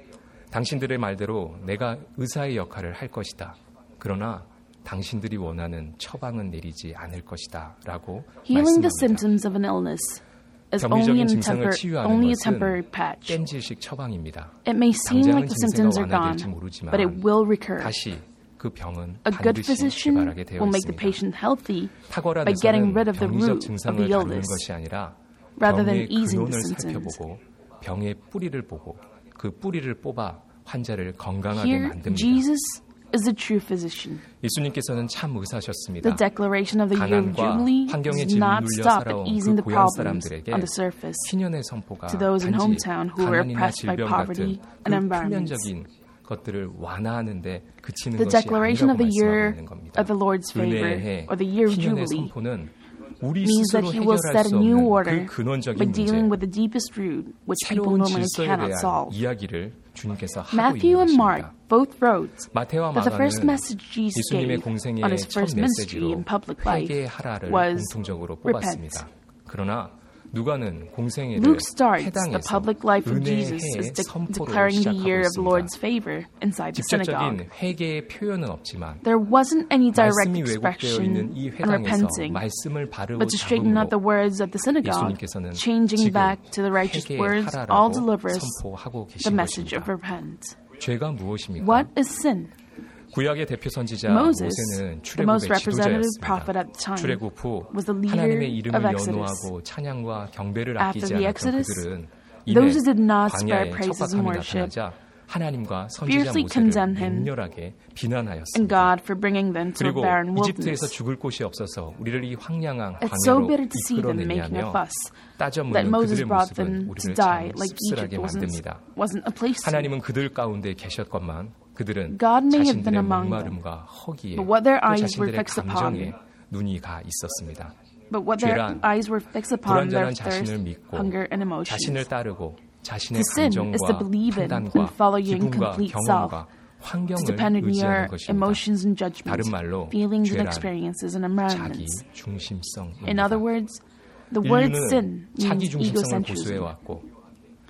Speaker 2: 당신들의 말대로 내가 의사의 역할을 할 것이다. 그러나 당신들이 원하는 처방은 내리지 않을 것이다. 라고
Speaker 1: Healing the
Speaker 2: 말씀합니다.
Speaker 1: symptoms of an illness is only,
Speaker 2: 경미적인
Speaker 1: an
Speaker 2: 증상을
Speaker 1: tempor-
Speaker 2: 치유하는
Speaker 1: only a
Speaker 2: 것은
Speaker 1: temporary patch.
Speaker 2: 땜질식 처방입니다.
Speaker 1: It may seem
Speaker 2: 당장은
Speaker 1: like the symptoms
Speaker 2: 증세가
Speaker 1: are gone,
Speaker 2: 완화될지 모르지만
Speaker 1: but it will recur.
Speaker 2: 다시 그 병은
Speaker 1: A good
Speaker 2: 반드시
Speaker 1: physician
Speaker 2: 재발하게 되어
Speaker 1: will make the
Speaker 2: 있습니다.
Speaker 1: patient healthy
Speaker 2: 탁월한
Speaker 1: by getting
Speaker 2: 의사는
Speaker 1: rid of the
Speaker 2: 병리적
Speaker 1: root of
Speaker 2: 증상을
Speaker 1: the
Speaker 2: 다루는
Speaker 1: illness
Speaker 2: 것이 아니라
Speaker 1: rather than
Speaker 2: 병의
Speaker 1: easing the
Speaker 2: 근원을
Speaker 1: symptoms.
Speaker 2: 살펴보고 병의 뿌리를 보고 그 뿌리를 뽑아 환자를 건강하게
Speaker 1: Here,
Speaker 2: 만듭니다.
Speaker 1: Jesus is the true physician.
Speaker 2: 예수님께서는 참 의사셨습니다.
Speaker 1: The declaration of the year of
Speaker 2: 가난과
Speaker 1: Jubilee
Speaker 2: 환경에
Speaker 1: does not
Speaker 2: 짓눌려
Speaker 1: stop at
Speaker 2: 살아온
Speaker 1: easing
Speaker 2: 그
Speaker 1: the
Speaker 2: 고향
Speaker 1: problems
Speaker 2: 사람들에게
Speaker 1: on the surface
Speaker 2: 희년의 선포가
Speaker 1: to those in
Speaker 2: 단지
Speaker 1: hometown who were
Speaker 2: 가난이나
Speaker 1: oppressed by
Speaker 2: 질병
Speaker 1: poverty
Speaker 2: 같은
Speaker 1: and
Speaker 2: 그
Speaker 1: environments.
Speaker 2: 표면적인 것들을 완화하는데 그치는
Speaker 1: The
Speaker 2: 것이
Speaker 1: declaration of
Speaker 2: 아니라고
Speaker 1: the year
Speaker 2: 말씀하고 있는 겁니다.
Speaker 1: of the Lord's favor,
Speaker 2: 은혜의
Speaker 1: or the year of
Speaker 2: 희년의
Speaker 1: Jubilee,
Speaker 2: 선포는 우리
Speaker 1: means that
Speaker 2: 스스로
Speaker 1: he will
Speaker 2: 해결할
Speaker 1: set
Speaker 2: 수
Speaker 1: a new
Speaker 2: 없는
Speaker 1: order
Speaker 2: 그 근원적인
Speaker 1: by
Speaker 2: 문제,
Speaker 1: dealing with the deepest root, which people
Speaker 2: 새로운
Speaker 1: normally
Speaker 2: 질서에
Speaker 1: cannot
Speaker 2: 대한
Speaker 1: solve.
Speaker 2: 이야기를 주님께서 하고
Speaker 1: Matthew
Speaker 2: 있는
Speaker 1: and Mark
Speaker 2: 것입니다.
Speaker 1: both wrote
Speaker 2: 마태와
Speaker 1: that the first
Speaker 2: 마가는
Speaker 1: message Jesus
Speaker 2: 예수님의
Speaker 1: gave
Speaker 2: 공생의
Speaker 1: on his
Speaker 2: 첫
Speaker 1: first ministry
Speaker 2: 메시지로
Speaker 1: in public life
Speaker 2: 회개하라를
Speaker 1: was
Speaker 2: 공통적으로
Speaker 1: repent.
Speaker 2: 뽑았습니다. 그러나 누가는 공생애를
Speaker 1: Luke starts the
Speaker 2: 회당에서
Speaker 1: public life of Jesus
Speaker 2: 은혜의
Speaker 1: as de-
Speaker 2: 선포로
Speaker 1: declaring the
Speaker 2: 시작하고
Speaker 1: year of the
Speaker 2: 있습니다.
Speaker 1: Lord's favor inside the synagogue.
Speaker 2: 직접적인 회개의 표현은 없지만
Speaker 1: There wasn't any direct
Speaker 2: 말씀이 왜곡되어 있는
Speaker 1: expression
Speaker 2: 이
Speaker 1: and
Speaker 2: 회당에서
Speaker 1: repenting,
Speaker 2: 말씀을 바르고
Speaker 1: but to straighten out the
Speaker 2: 잡음으로
Speaker 1: words of the synagogue,
Speaker 2: 예수님께서는
Speaker 1: changing
Speaker 2: 지금
Speaker 1: back to the righteous words, all
Speaker 2: 회개하라라고
Speaker 1: delivers
Speaker 2: 선포하고
Speaker 1: the
Speaker 2: 계신
Speaker 1: message of
Speaker 2: 것입니다.
Speaker 1: repent.
Speaker 2: 죄가 무엇입니까?
Speaker 1: What is sin?
Speaker 2: 구약의 대표 선지자
Speaker 1: Moses,
Speaker 2: 모세는
Speaker 1: the most
Speaker 2: 출애굽의
Speaker 1: representative prophet
Speaker 2: 지도자였습니다.
Speaker 1: at the time,
Speaker 2: 출애굽 후
Speaker 1: was the leader
Speaker 2: 하나님의
Speaker 1: of
Speaker 2: 이름을
Speaker 1: Exodus.
Speaker 2: 연호하고 찬양과 경배를
Speaker 1: After
Speaker 2: 아끼지
Speaker 1: the
Speaker 2: 않았던
Speaker 1: Exodus,
Speaker 2: 그들은
Speaker 1: those who
Speaker 2: 이내
Speaker 1: did not spare
Speaker 2: 광야에
Speaker 1: praises and
Speaker 2: 척박함이
Speaker 1: worship
Speaker 2: 나타나자 하나님과 선지자
Speaker 1: fiercely
Speaker 2: 모세를
Speaker 1: condemned him
Speaker 2: 맹렬하게
Speaker 1: and
Speaker 2: 비난하였습니다.
Speaker 1: God for bringing them to a
Speaker 2: 그리고
Speaker 1: barren
Speaker 2: 이집트에서
Speaker 1: wilderness.
Speaker 2: 죽을 곳이 없어서 우리를 이 황량한
Speaker 1: It's so
Speaker 2: 광야로
Speaker 1: bitter to see them making a
Speaker 2: 이끌어내냐며
Speaker 1: fuss
Speaker 2: 따져
Speaker 1: that
Speaker 2: 묻는
Speaker 1: Moses
Speaker 2: 그들의
Speaker 1: brought
Speaker 2: 모습은
Speaker 1: them to
Speaker 2: 우리를
Speaker 1: die
Speaker 2: 참
Speaker 1: like
Speaker 2: 씁쓸하게
Speaker 1: Egypt wasn't,
Speaker 2: 만듭니다.
Speaker 1: wasn't a place to.
Speaker 2: 하나님은 그들 가운데 계셨건만 그들은
Speaker 1: God may have been
Speaker 2: 자신들의
Speaker 1: among them,
Speaker 2: 목마름과 허기에
Speaker 1: but what their
Speaker 2: 또
Speaker 1: eyes were
Speaker 2: 자신들의
Speaker 1: fixed upon
Speaker 2: 감정에 눈이 가 있었습니다.
Speaker 1: But what their
Speaker 2: 죄란
Speaker 1: eyes were fixed upon their
Speaker 2: 불완전한
Speaker 1: thirst,
Speaker 2: 자신을 믿고
Speaker 1: hunger, and emotions.
Speaker 2: 자신을 따르고 자신의
Speaker 1: To sin is to
Speaker 2: 감정과
Speaker 1: believe in
Speaker 2: 판단과
Speaker 1: and follow your
Speaker 2: 기분과
Speaker 1: incomplete
Speaker 2: 경험과
Speaker 1: self, to
Speaker 2: 환경을
Speaker 1: depend on
Speaker 2: 의지하는
Speaker 1: your
Speaker 2: 것입니다.
Speaker 1: emotions and judgments,
Speaker 2: 다른 말로
Speaker 1: feelings and
Speaker 2: 죄란
Speaker 1: experiences and
Speaker 2: 자기
Speaker 1: environments.
Speaker 2: 중심성입니다.
Speaker 1: In other words, the word sin
Speaker 2: 인류는 자기
Speaker 1: means
Speaker 2: 중심성을
Speaker 1: egocentrism.
Speaker 2: 고수해왔고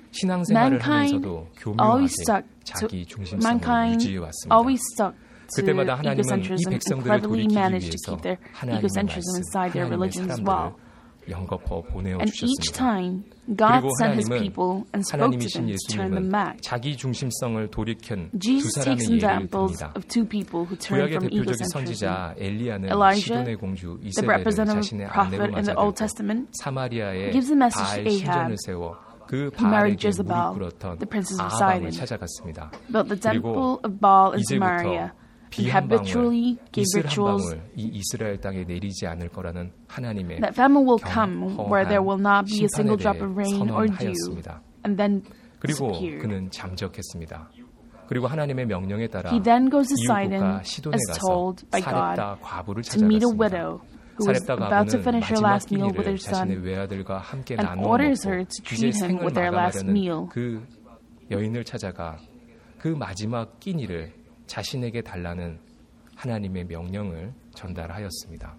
Speaker 2: 신앙생활을
Speaker 1: Mankind
Speaker 2: 하면서도
Speaker 1: always
Speaker 2: 교묘하게
Speaker 1: stuck to
Speaker 2: 자기 중심성을
Speaker 1: mankind
Speaker 2: 유지해왔습니다.
Speaker 1: always stuck to
Speaker 2: 그때마다 하나님은 이
Speaker 1: egocentrism and
Speaker 2: 백성들을
Speaker 1: cleverly
Speaker 2: 돌이키기
Speaker 1: managed to
Speaker 2: 위해서
Speaker 1: keep their
Speaker 2: 하나님의
Speaker 1: egocentrism
Speaker 2: 말씀,
Speaker 1: inside their
Speaker 2: 하나님의
Speaker 1: religion as well.
Speaker 2: 사람들을 영겁어 보내어
Speaker 1: And each
Speaker 2: 주셨습니다.
Speaker 1: time, God
Speaker 2: 그리고
Speaker 1: sent His
Speaker 2: 하나님은
Speaker 1: people and spoke to
Speaker 2: 하나님이신
Speaker 1: them to turn them
Speaker 2: 예수님은
Speaker 1: back.
Speaker 2: 자기 중심성을 돌이킨 두
Speaker 1: Jesus
Speaker 2: 사람의
Speaker 1: takes
Speaker 2: 예를
Speaker 1: examples
Speaker 2: 듭니다.
Speaker 1: of two people who turn
Speaker 2: 구약의
Speaker 1: from
Speaker 2: 대표적인
Speaker 1: egocentrism.
Speaker 2: 선지자 엘리야는
Speaker 1: Elijah,
Speaker 2: 시돈의 공주
Speaker 1: the
Speaker 2: 이세벨을
Speaker 1: representative
Speaker 2: 자신의
Speaker 1: prophet
Speaker 2: 아내로
Speaker 1: in the Old
Speaker 2: 맞아들고
Speaker 1: Testament,
Speaker 2: 사마리아에
Speaker 1: gives a message
Speaker 2: 바알
Speaker 1: to
Speaker 2: 신전을
Speaker 1: Ahab,
Speaker 2: 세워 그
Speaker 1: who married
Speaker 2: 바알에게
Speaker 1: Jezebel,
Speaker 2: 무릎 꿇었던
Speaker 1: the princess of
Speaker 2: 아합을
Speaker 1: Sidon,
Speaker 2: 찾아갔습니다.
Speaker 1: built the
Speaker 2: 그리고
Speaker 1: temple of Baal in
Speaker 2: 이제부터
Speaker 1: Samaria, and
Speaker 2: 비 한 방울,
Speaker 1: habitually gave
Speaker 2: 이슬 한
Speaker 1: rituals
Speaker 2: 방울 이 이스라엘 땅에 내리지 않을 거라는 하나님의
Speaker 1: that famine will come where there will not be a single
Speaker 2: 심판에
Speaker 1: drop
Speaker 2: 대해
Speaker 1: of rain or dew,
Speaker 2: 선언하였습니다.
Speaker 1: and then
Speaker 2: 그리고
Speaker 1: disappear.
Speaker 2: 그는 잠적했습니다. 그리고 하나님의 명령에 따라
Speaker 1: He then goes to
Speaker 2: 이웃국가
Speaker 1: Sidon
Speaker 2: 시돈에
Speaker 1: as
Speaker 2: 가서
Speaker 1: told by God
Speaker 2: 사렙다 과부를
Speaker 1: to meet a
Speaker 2: 찾아갔습니다.
Speaker 1: widow who was
Speaker 2: 사렙다
Speaker 1: about to
Speaker 2: 과부는
Speaker 1: finish her
Speaker 2: 마지막
Speaker 1: last meal with
Speaker 2: 끼니를
Speaker 1: her
Speaker 2: 자신의
Speaker 1: son
Speaker 2: 외아들과 함께
Speaker 1: and
Speaker 2: 나누어
Speaker 1: orders
Speaker 2: 먹고
Speaker 1: her to
Speaker 2: 이제
Speaker 1: treat him
Speaker 2: 생을
Speaker 1: with their last
Speaker 2: 마감하려는
Speaker 1: meal.
Speaker 2: 그 여인을 찾아가 그 마지막 끼니를 자신에게 달라는 하나님의 명령을 전달하였습니다.